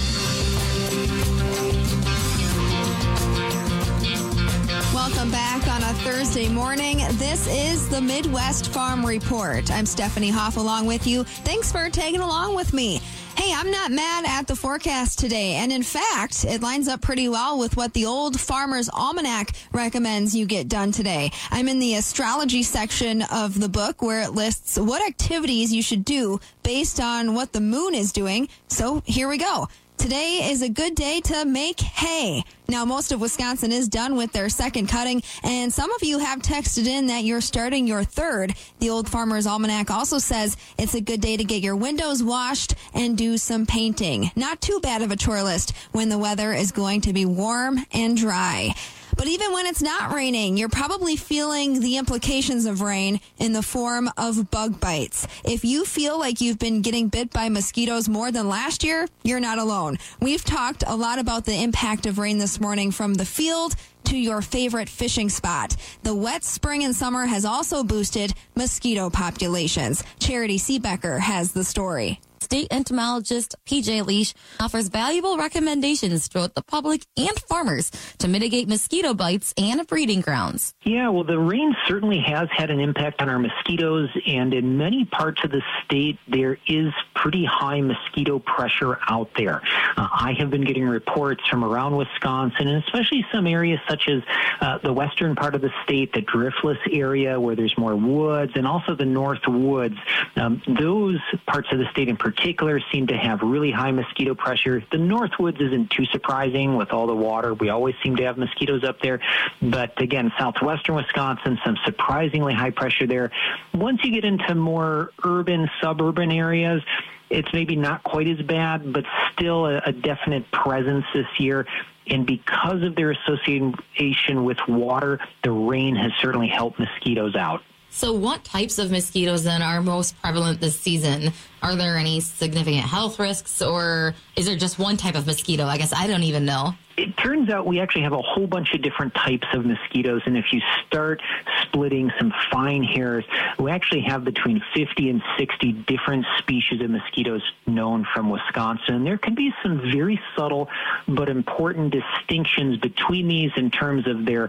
Welcome back on a Thursday morning. This is the Midwest Farm Report. I'm Stephanie Hoff along with you. Thanks for tagging along with me. Hey, I'm not mad at the forecast today. And in fact, it lines up pretty well with what the Old Farmer's Almanac recommends you get done today. I'm in the astrology section of the book where it lists what activities you should do based on what the moon is doing. So here we go. Today is a good day to make hay. Now, most of Wisconsin is done with their second cutting, and some of you have texted in that you're starting your third. The Old Farmer's Almanac also says it's a good day to get your windows washed and do some painting. Not too bad of a chore list when the weather is going to be warm and dry. But even when it's not raining, you're probably feeling the implications of rain in the form of bug bites. If you feel like you've been getting bit by mosquitoes more than last year, you're not alone. We've talked a lot about the impact of rain this morning, from the field to your favorite fishing spot. The wet spring and summer has also boosted mosquito populations. Charity Seebecker has the story. State entomologist P J Leash offers valuable recommendations to both the public and farmers to mitigate mosquito bites and breeding grounds. Yeah, well, the rain certainly has had an impact on our mosquitoes, and in many parts of the state, there is pretty high mosquito pressure out there. Uh, I have been getting reports from around Wisconsin, and especially some areas such as uh, the western part of the state, the Driftless area where there's more woods, and also the North Woods. Um, those parts of the state in particular particular seem to have really high mosquito pressure. The Northwoods isn't too surprising with all the water. We always seem to have mosquitoes up there. But again, southwestern Wisconsin, some surprisingly high pressure there. Once you get into more urban, suburban areas, it's maybe not quite as bad, but still a, a definite presence this year. And because of their association with water, the rain has certainly helped mosquitoes out. So what types of mosquitoes then are most prevalent this season? Are there any significant health risks, or is there just one type of mosquito? I guess I don't even know. it turns out we actually have a whole bunch of different types of mosquitoes, and if you start splitting some fine hairs, we actually have between fifty and sixty different species of mosquitoes known from Wisconsin. And there can be some very subtle but important distinctions between these in terms of their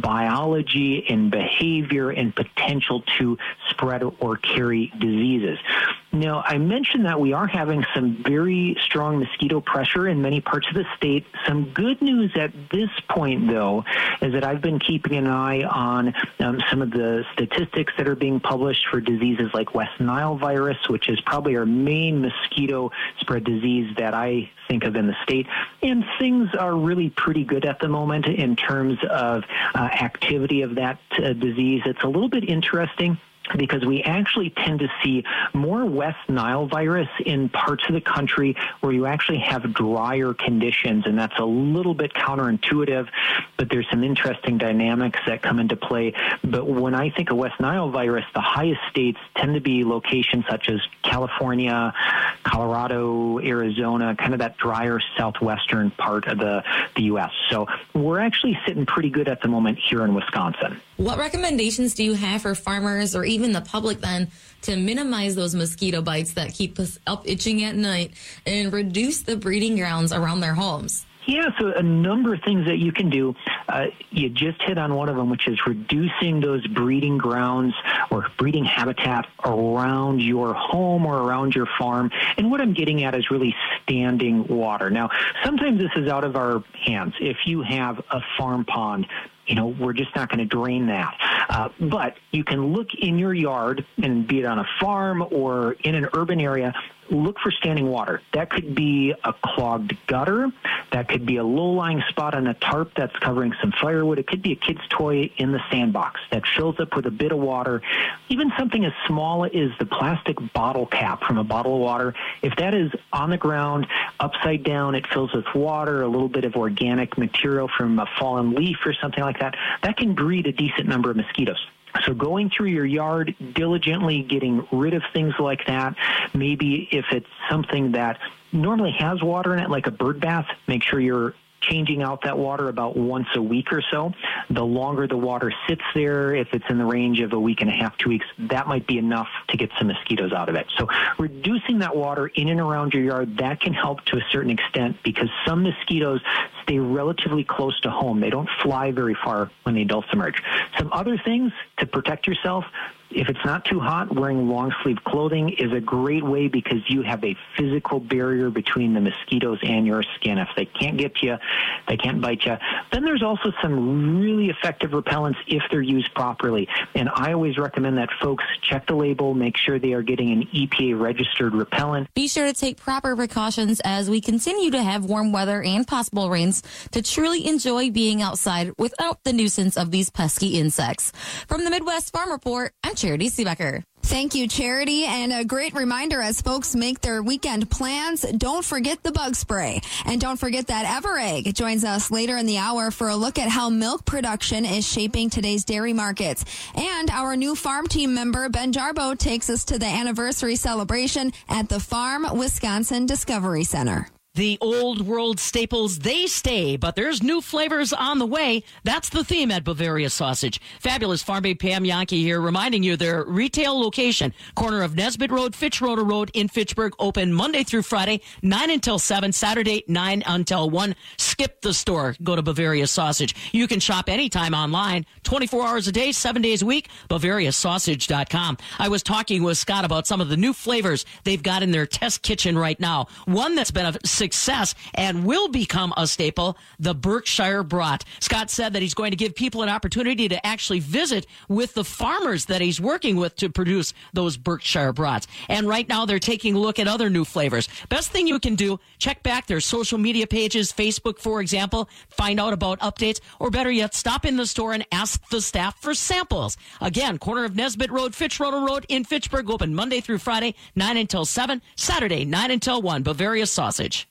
biology and behavior and potential to spread or carry diseases. Now, I mentioned that we are having some very strong mosquito pressure in many parts of the state. Some good news at this point, though, is that I've been keeping an eye on um, some of the statistics that are being published for diseases like West Nile virus, which is probably our main mosquito spread disease that I think of in the state. And things are really pretty good at the moment in terms of uh, activity of that uh, disease. It's a little bit interesting, because we actually tend to see more West Nile virus in parts of the country where you actually have drier conditions, and that's a little bit counterintuitive, but there's some interesting dynamics that come into play. But when I think of West Nile virus, the highest states tend to be locations such as California, Colorado, Arizona, kind of that drier southwestern part of the, the U S. So we're actually sitting pretty good at the moment here in Wisconsin. What recommendations do you have for farmers or even the public then to minimize those mosquito bites that keep us up itching at night and reduce the breeding grounds around their homes? Yeah, so a number of things that you can do. Uh, you just hit on one of them, which is reducing those breeding grounds or breeding habitat around your home or around your farm. And what I'm getting at is really standing water. Now, sometimes this is out of our hands. If you have a farm pond, you know, we're just not going to drain that. Uh, but you can look in your yard, and be it on a farm or in an urban area, look for standing water. That could be a clogged gutter. That could be a low-lying spot on a tarp that's covering some firewood. It could be a kid's toy in the sandbox that fills up with a bit of water. Even something as small as the plastic bottle cap from a bottle of water, if that is on the ground, upside down, it fills with water, a little bit of organic material from a fallen leaf or something like that, that can breed a decent number of mosquitoes. So going through your yard, diligently getting rid of things like that. Maybe if it's something that normally has water in it, like a bird bath, make sure you're changing out that water about once a week or so. The longer the water sits there, if it's in the range of a week and a half, two weeks, that might be enough to get some mosquitoes out of it. So reducing that water in and around your yard, that can help to a certain extent, because some mosquitoes stay relatively close to home. They don't fly very far when they adults emerge. Some other things to protect yourself: if it's not too hot, wearing long sleeve clothing is a great way, because you have a physical barrier between the mosquitoes and your skin. If they can't get to you, they can't bite you. Then there's also some really effective repellents if they're used properly. And I always recommend that folks check the label, make sure they are getting an E P A registered repellent. Be sure to take proper precautions as we continue to have warm weather and possible rains to truly enjoy being outside without the nuisance of these pesky insects. From the Midwest Farm Report, I'm Charity Seebecker. Thank you, Charity. And a great reminder as folks make their weekend plans, don't forget the bug spray. And don't forget that Everegg joins us later in the hour for a look at how milk production is shaping today's dairy markets. And our new farm team member, Ben Jarbo, takes us to the anniversary celebration at the Farm Wisconsin Discovery Center. The old world staples, they stay, but there's new flavors on the way. That's the theme at Bavaria Sausage. Fabulous Farm Babe Pam Yankee here, reminding you their retail location, corner of Nesbitt Road, Fitzroder Road in Fitchburg, open Monday through Friday, nine until seven, Saturday, nine until one. Skip the store. Go to Bavaria Sausage. You can shop anytime online, twenty-four hours a day, seven days a week, Bavaria Sausage dot com. I was talking with Scott about some of the new flavors they've got in their test kitchen right now. One that's been a success and will become a staple, the Berkshire Brat. Scott said that he's going to give people an opportunity to actually visit with the farmers that he's working with to produce those Berkshire Brats. And right now they're taking a look at other new flavors. Best thing you can do, check back their social media pages, Facebook, for example, find out about updates, or better yet, stop in the store and ask the staff for samples. Again, corner of Nesbitt Road, Fitzroder Road in Fitchburg, open Monday through Friday, nine until seven, Saturday, nine until one, Bavaria Sausage.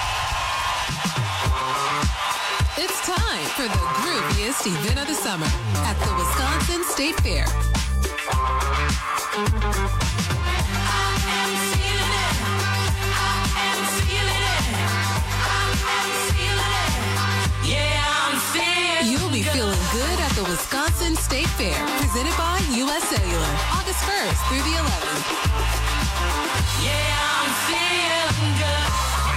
It's time for the grooviest event of the summer at the Wisconsin State Fair. Presented by U S Cellular. August first through the eleventh. Yeah, I'm feeling good.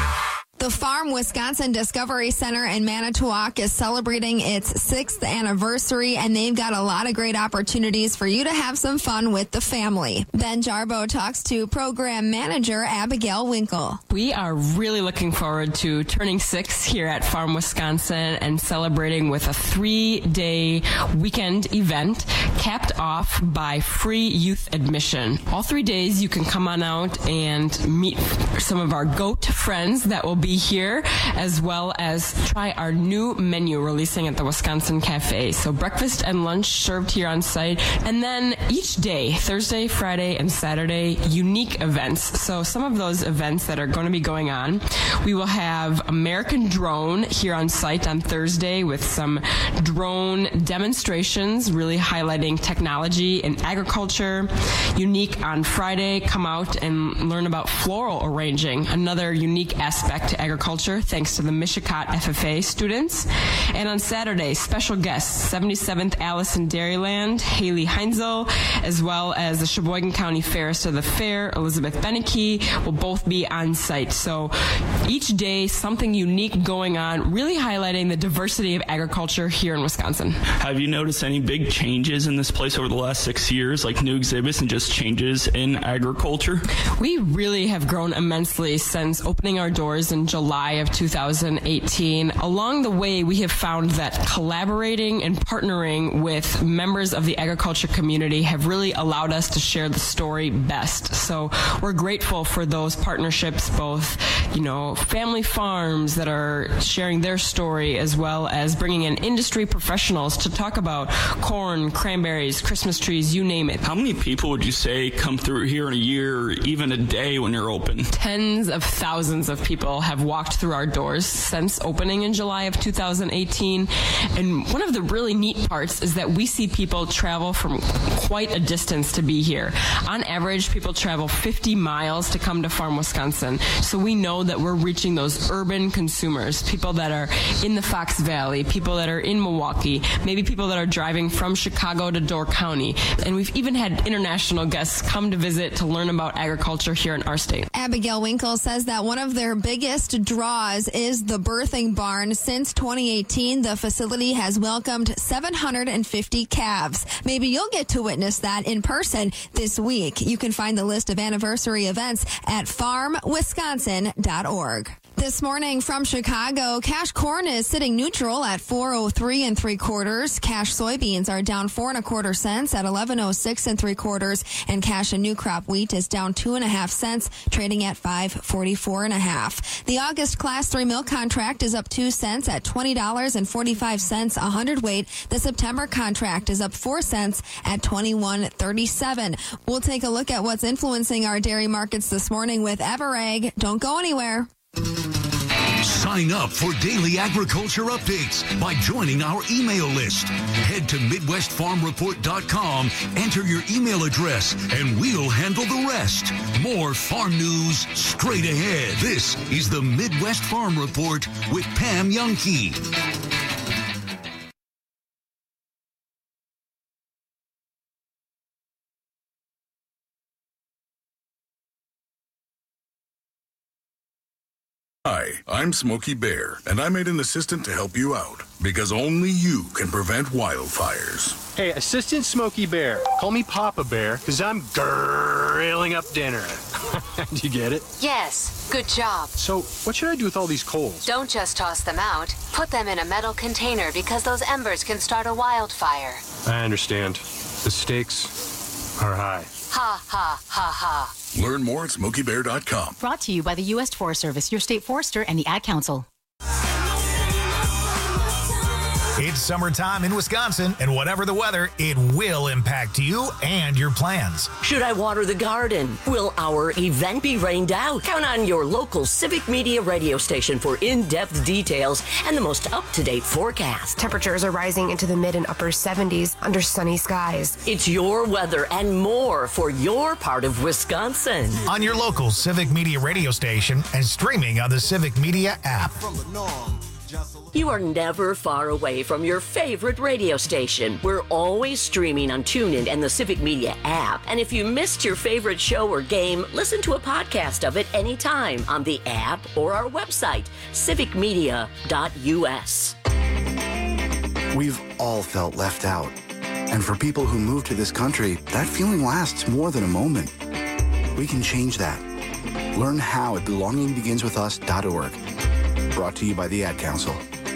The Farm Wisconsin Discovery Center in Manitowoc is celebrating its sixth anniversary, and they've got a lot of great opportunities for you to have some fun with the family. Ben Jarbo talks to Program Manager Abigail Winkle. We are really looking forward to turning six here at Farm Wisconsin and celebrating with a three-day weekend event capped off by free youth admission. All three days you can come on out and meet some of our goat friends that will be here, as well as try our new menu releasing at the Wisconsin Cafe. So breakfast and lunch served here on site, and then each day, Thursday, Friday, and Saturday, unique events. So some of those events that are going to be going on, we will have American Drone here on site on Thursday with some drone demonstrations, really highlighting technology in agriculture. Unique on Friday, come out and learn about floral arranging, another unique aspect to agriculture, thanks to the Mishicot F F A students. And on Saturday, special guests, seventy-seventh Allison Dairyland, Haley Heinzel, as well as the Sheboygan County Fairist of the Fair, Elizabeth Beneke, will both be on site. So each day, something unique going on, really highlighting the diversity of agriculture here in Wisconsin. Have you noticed any big changes in this place over the last six years, like new exhibits and just changes in agriculture? We really have grown immensely since opening our doors in July of two thousand eighteen. Along the way, we have found that collaborating and partnering with members of the agriculture community have really allowed us to share the story best. So we're grateful for those partnerships, both, you know, family farms that are sharing their story, as well as bringing in industry professionals to talk about corn, cranberries, Christmas trees, you name it. How many people would you say come through here in a year, or even a day when you're open? Tens of thousands of people have walked through our doors since opening in July of two thousand eighteen. And one of the really neat parts is that we see people travel from quite a distance to be here. On average, people travel fifty miles to come to Farm Wisconsin. So we know that we're reaching those urban consumers, people that are in the Fox Valley, people that are in Milwaukee, maybe people that are driving from Chicago to Door County. And we've even had international guests come to visit to learn about agriculture here in our state. Abigail Winkle says that one of their biggest draws is the birthing barn. Since twenty eighteen, the facility has welcomed seven hundred fifty calves. Maybe you'll get to witness that in person this week. You can find the list of anniversary events at farm wisconsin dot org. This morning from Chicago, cash corn is sitting neutral at four oh three and three quarters. Cash soybeans are down four and a quarter cents at eleven oh six and three quarters, and cash and new crop wheat is down two and a half cents, trading at five forty-four and a half. The August class three milk contract is up two cents at twenty dollars and forty-five cents a hundredweight. The September contract is up four cents at twenty-one thirty-seven. We'll take a look at what's influencing our dairy markets this morning with Everegg. Don't go anywhere. Sign up for daily agriculture updates by joining our email list. Head to midwest farm report dot com, enter your email address, and we'll handle the rest. More farm news straight ahead. This is the Midwest Farm Report with Pam Jahnke. Hi, I'm Smokey Bear, and I made an assistant to help you out, because only you can prevent wildfires. Hey, Assistant Smokey Bear. Call me Papa Bear, because I'm grilling up dinner. Do you get it? Yes, good job. So, what should I do with all these coals? Don't just toss them out. Put them in a metal container, because those embers can start a wildfire. I understand. The stakes are high. Ha, ha, ha, ha. Learn more at smokey bear dot com. Brought to you by the U S Forest Service, your state forester, and the Ad Council. It's summertime in Wisconsin, and whatever the weather, it will impact you and your plans. Should I water the garden? Will our event be rained out? Count on your local Civic Media radio station for in-depth details and the most up-to-date forecast. Temperatures are rising into the mid and upper seventies under sunny skies. It's your weather and more for your part of Wisconsin. On your local Civic Media radio station and streaming on the Civic Media app. From the norm, just a You are never far away from your favorite radio station. We're always streaming on TuneIn and the Civic Media app. And if you missed your favorite show or game, listen to a podcast of it anytime on the app or our website, civic media dot u s. We've all felt left out. And for people who move to this country, that feeling lasts more than a moment. We can change that. Learn how at belonging begins with us dot org. Brought to you by the Ad Council.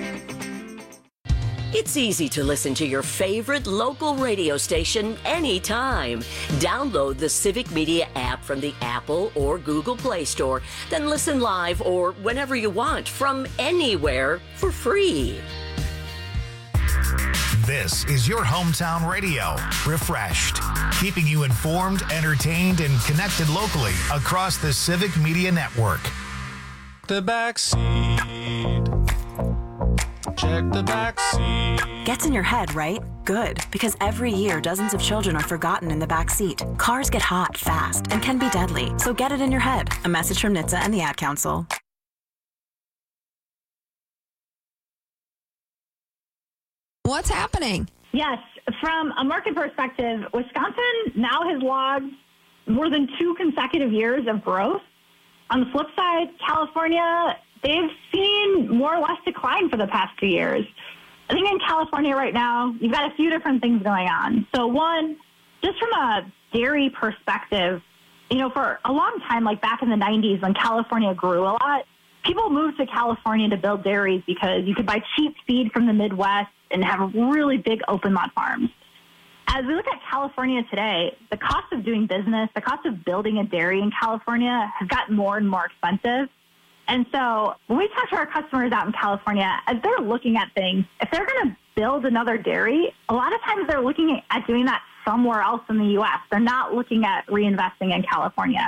It's easy to listen to your favorite local radio station anytime. Download the Civic Media app from the Apple or Google Play Store, then listen live or whenever you want from anywhere for free. This is your hometown radio, refreshed, keeping you informed, entertained, and connected locally across the Civic Media Network. The backseat. Check the backseat. Gets in your head, right? Good, because every year dozens of children are forgotten in the back seat. Cars get hot fast and can be deadly, so get it in your head. A message from N H T S A and the Ad Council. What's happening? Yes, from a market perspective, Wisconsin now has logged more than two consecutive years of growth. On the flip side, California, they've seen more or less decline for the past two years. I think in California right now, you've got a few different things going on. So one, just from a dairy perspective, you know, for a long time, like back in the nineties when California grew a lot, people moved to California to build dairies because you could buy cheap feed from the Midwest and have really big open lot farms. As we look at California today, the cost of doing business, the cost of building a dairy in California has gotten more and more expensive. And so when we talk to our customers out in California, as they're looking at things, if they're going to build another dairy, a lot of times they're looking at doing that somewhere else in the U S. They're not looking at reinvesting in California.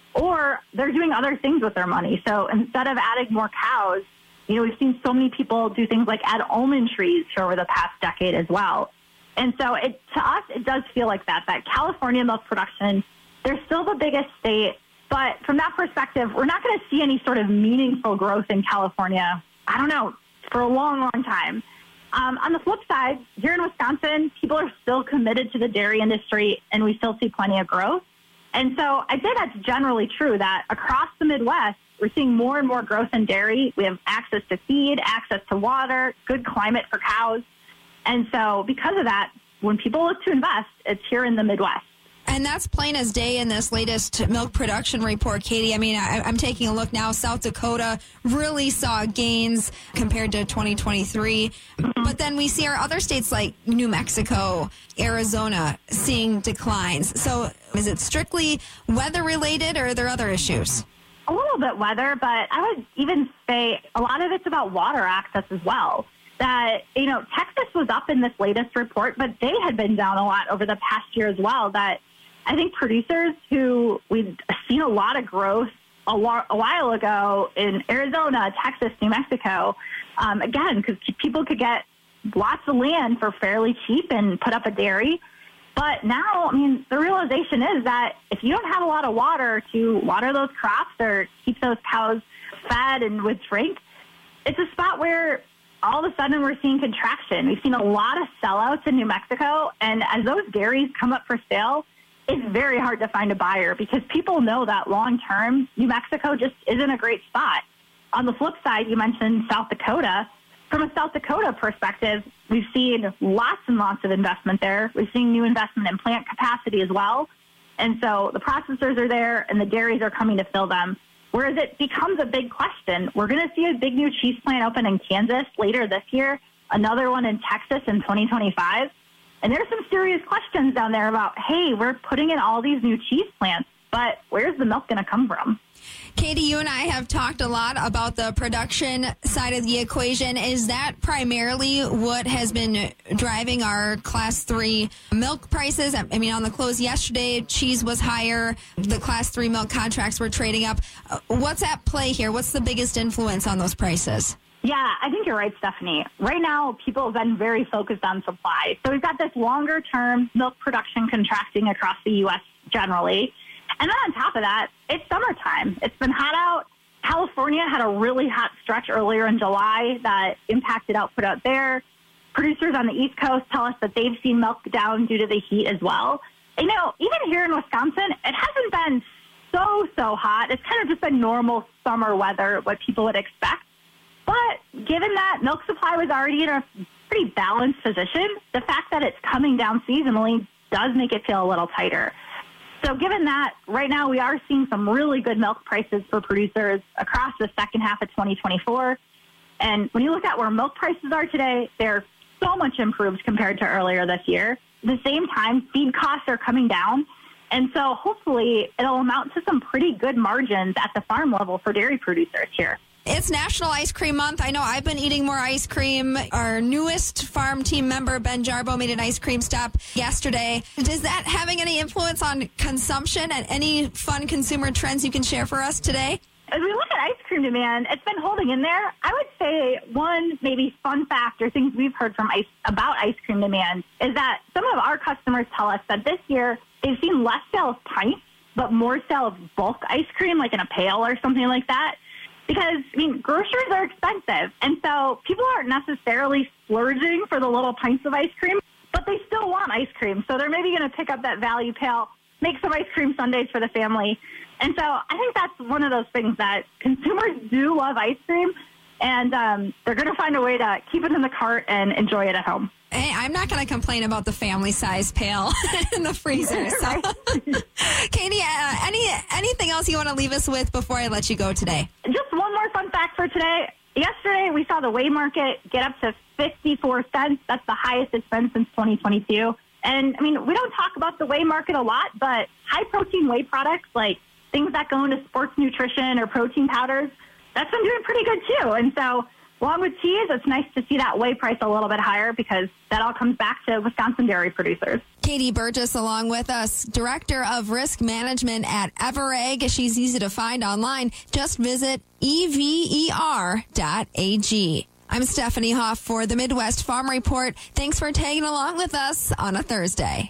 Or they're doing other things with their money. So instead of adding more cows, you know, we've seen so many people do things like add almond trees over the past decade as well. And so it, to us, it does feel like that, that California milk production, they're still the biggest state. But from that perspective, we're not going to see any sort of meaningful growth in California, I don't know, for a long, long time. Um, on the flip side, here in Wisconsin, people are still committed to the dairy industry, and we still see plenty of growth. And so I'd say that's generally true, that across the Midwest, we're seeing more and more growth in dairy. We have access to feed, access to water, good climate for cows. And so because of that, when people look to invest, it's here in the Midwest. And that's plain as day in this latest milk production report, Katie. I mean, I, I'm taking a look now. South Dakota really saw gains compared to twenty twenty-three. Mm-hmm. But then we see our other states like New Mexico, Arizona, seeing declines. So is it strictly weather related, or are there other issues? A little bit weather, but I would even say a lot of it's about water access as well. That, you know, Texas was up in this latest report, but they had been down a lot over the past year as well. That I think producers who we've seen a lot of growth a, lo- a while ago in Arizona, Texas, New Mexico, um, again, because people could get lots of land for fairly cheap and put up a dairy. But now, I mean, the realization is that if you don't have a lot of water to water those crops or keep those cows fed and with drink, it's a spot where all of a sudden we're seeing contraction. We've seen a lot of sellouts in New Mexico, and as those dairies come up for sale, it's very hard to find a buyer because people know that long term, New Mexico just isn't a great spot. On the flip side, you mentioned South Dakota. From a South Dakota perspective, we've seen lots and lots of investment there. We've seen new investment in plant capacity as well. And so the processors are there and the dairies are coming to fill them. Whereas it becomes a big question. We're going to see a big new cheese plant open in Kansas later this year, another one in Texas in twenty twenty-five. And there's some serious questions down there about, hey, we're putting in all these new cheese plants, but where's the milk going to come from? Katie, you and I have talked a lot about the production side of the equation. Is that primarily what has been driving our class three milk prices? I mean, on the close yesterday, cheese was higher. The class three milk contracts were trading up. What's at play here? What's the biggest influence on those prices? Yeah, I think you're right, Stephanie. Right now, people have been very focused on supply. So we've got this longer-term milk production contracting across the U S generally. And then on top of that, it's summertime. It's been hot out. California had a really hot stretch earlier in July that impacted output out there. Producers on the East Coast tell us that they've seen milk down due to the heat as well. You know, even here in Wisconsin, it hasn't been so, so hot. It's kind of just been normal summer weather, what people would expect. But given that milk supply was already in a pretty balanced position, the fact that it's coming down seasonally does make it feel a little tighter. So given that, right now we are seeing some really good milk prices for producers across the second half of twenty twenty-four. And when you look at where milk prices are today, they're so much improved compared to earlier this year. At the same time, feed costs are coming down. And so hopefully it'll amount to some pretty good margins at the farm level for dairy producers here. It's National Ice Cream Month. I know I've been eating more ice cream. Our newest farm team member, Ben Jarbo, made an ice cream stop yesterday. Is that having any influence on consumption and any fun consumer trends you can share for us today? As we look at ice cream demand, it's been holding in there. I would say one maybe fun fact or things we've heard from ice about ice cream demand is that some of our customers tell us that this year they've seen less sale of pints, but more sale of bulk ice cream, like in a pail or something like that. Because, I mean, groceries are expensive, and so people aren't necessarily splurging for the little pints of ice cream, but they still want ice cream. So they're maybe going to pick up that value pail, make some ice cream sundaes for the family. And so I think that's one of those things that consumers do love ice cream, and um, they're going to find a way to keep it in the cart and enjoy it at home. Hey, I'm not going to complain about the family size pail in the freezer. So. Katie, uh, any anything else you want to leave us with before I let you go today? Just one more fun fact for today. Yesterday, we saw the whey market get up to fifty-four cents. That's the highest it's been since twenty twenty-two. And, I mean, we don't talk about the whey market a lot, but high-protein whey products, like things that go into sports nutrition or protein powders, that's been doing pretty good, too. And so, along with cheese, it's nice to see that whey price a little bit higher because that all comes back to Wisconsin dairy producers. Katie Burgess along with us, Director of Risk Management at Everegg. She's easy to find online. Just visit E V E R dot A G. I'm Stephanie Hoff for the Midwest Farm Report. Thanks for tagging along with us on a Thursday.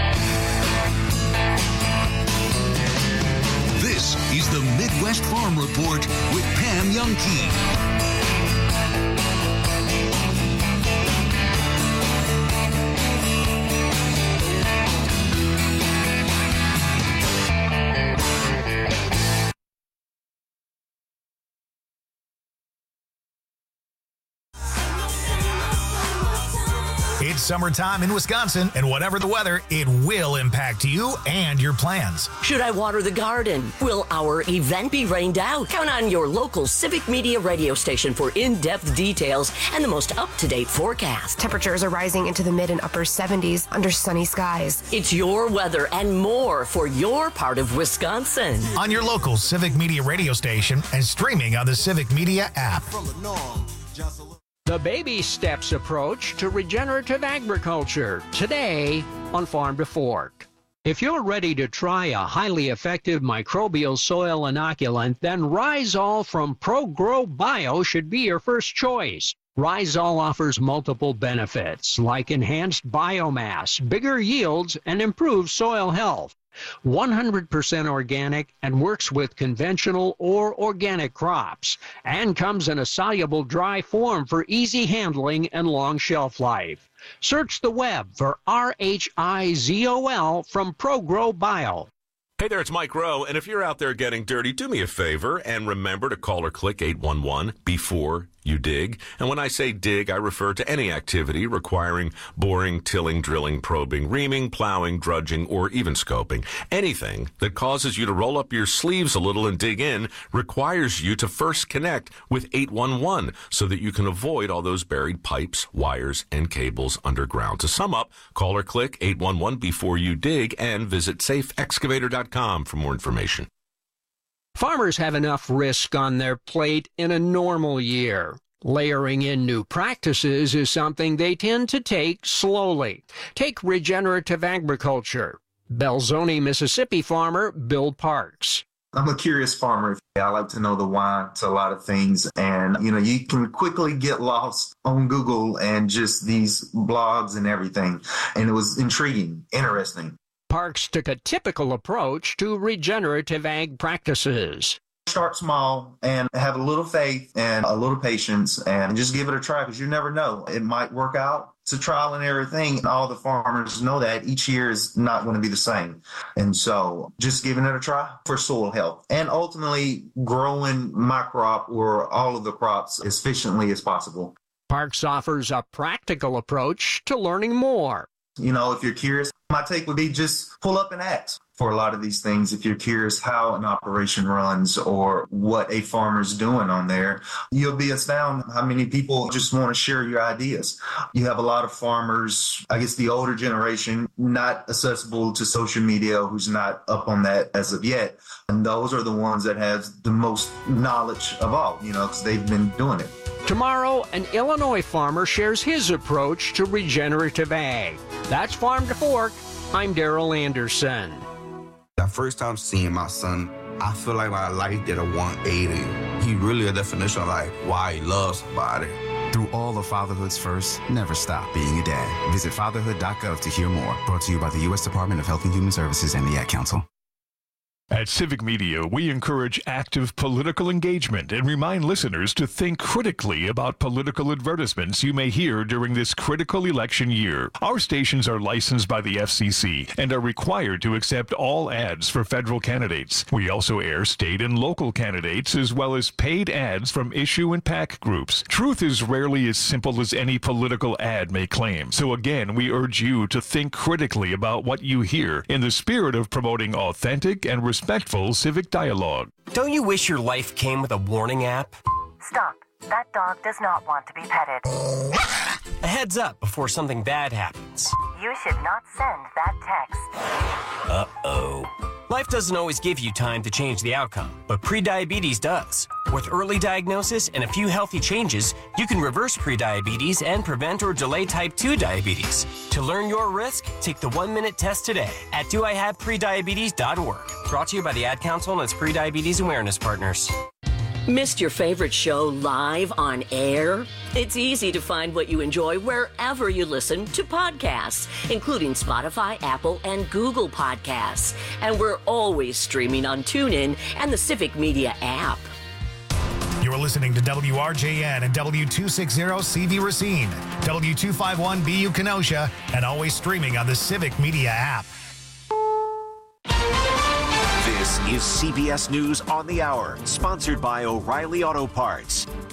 This is the Midwest Farm Report with Pam Youngkey. It's summertime in Wisconsin, and whatever the weather, it will impact you and your plans. Should I water the garden? Will our event be rained out? Count on your local Civic Media radio station for in-depth details and the most up-to-date forecast. Temperatures are rising into the mid and upper seventies under sunny skies. It's your weather and more for your part of Wisconsin. On your local Civic Media radio station and streaming on the Civic Media app. The baby steps approach to regenerative agriculture today on Farm to Fork. If you're ready to try a highly effective microbial soil inoculant, then Rhizol from ProGrow Bio should be your first choice. Rhizol offers multiple benefits like enhanced biomass, bigger yields, and improved soil health. one hundred percent organic and works with conventional or organic crops, and comes in a soluble dry form for easy handling and long shelf life. Search the web for R H I Z O L from ProGrow Bio. Hey there, it's Mike Rowe, and if you're out there getting dirty, do me a favor and remember to call or click eight one one before you dig. And when I say dig, I refer to any activity requiring boring, tilling, drilling, probing, reaming, plowing, drudging, or even scoping. Anything that causes you to roll up your sleeves a little and dig in requires you to first connect with eight one one so that you can avoid all those buried pipes, wires, and cables underground. To sum up, call or click eight one one before you dig and visit safe excavator dot com for more information. Farmers have enough risk on their plate in a normal year. Layering in new practices is something they tend to take slowly. Take regenerative agriculture. Belzoni, Mississippi farmer Bill Parks. I'm a curious farmer. I like to know the why to a lot of things. And, you know, you can quickly get lost on Google and just these blogs and everything. And it was intriguing, interesting. Parks took a typical approach to regenerative ag practices. Start small and have a little faith and a little patience and just give it a try, because you never know. It might work out. It's a trial and error thing. All the farmers know that each year is not going to be the same. And so just giving it a try for soil health and ultimately growing my crop or all of the crops as efficiently as possible. Parks offers a practical approach to learning more. You know, if you're curious, my take would be just pull up and ask for a lot of these things. If you're curious how an operation runs or what a farmer's doing on there, you'll be astounded how many people just want to share your ideas. You have a lot of farmers, I guess the older generation, not accessible to social media, who's not up on that as of yet. And those are the ones that have the most knowledge of all, you know, because they've been doing it. Tomorrow, an Illinois farmer shares his approach to regenerative ag. That's Farm to Fork. I'm Daryl Anderson. That first time seeing my son, I feel like my life did a one eighty. He really a definition of like why he loves somebody. Through all of fatherhood's first, never stop being a dad. Visit fatherhood dot gov to hear more. Brought to you by the U S Department of Health and Human Services and the Ad Council. At Civic Media, we encourage active political engagement and remind listeners to think critically about political advertisements you may hear during this critical election year. Our stations are licensed by the F C C and are required to accept all ads for federal candidates. We also air state and local candidates as well as paid ads from issue and PAC groups. Truth is rarely as simple as any political ad may claim. So again, we urge you to think critically about what you hear in the spirit of promoting authentic and respectful civic dialogue. Don't you wish your life came with a warning app? Stop. That dog does not want to be petted. A heads up before something bad happens. You should not send that text. Uh-oh. Life doesn't always give you time to change the outcome, but prediabetes does. With early diagnosis and a few healthy changes, you can reverse prediabetes and prevent or delay type two diabetes. To learn your risk, take the one-minute test today at do I have prediabetes dot org. Brought to you by the Ad Council and its prediabetes awareness partners. Missed your favorite show live on air? It's easy to find what you enjoy wherever you listen to podcasts, including Spotify, Apple, and Google Podcasts. And we're always streaming on TuneIn and the Civic Media app. You're listening to W R J N and W two sixty C V Racine, W two fifty-one B U Kenosha, and always streaming on the Civic Media app. This is C B S News on the Hour, sponsored by O'Reilly Auto Parts.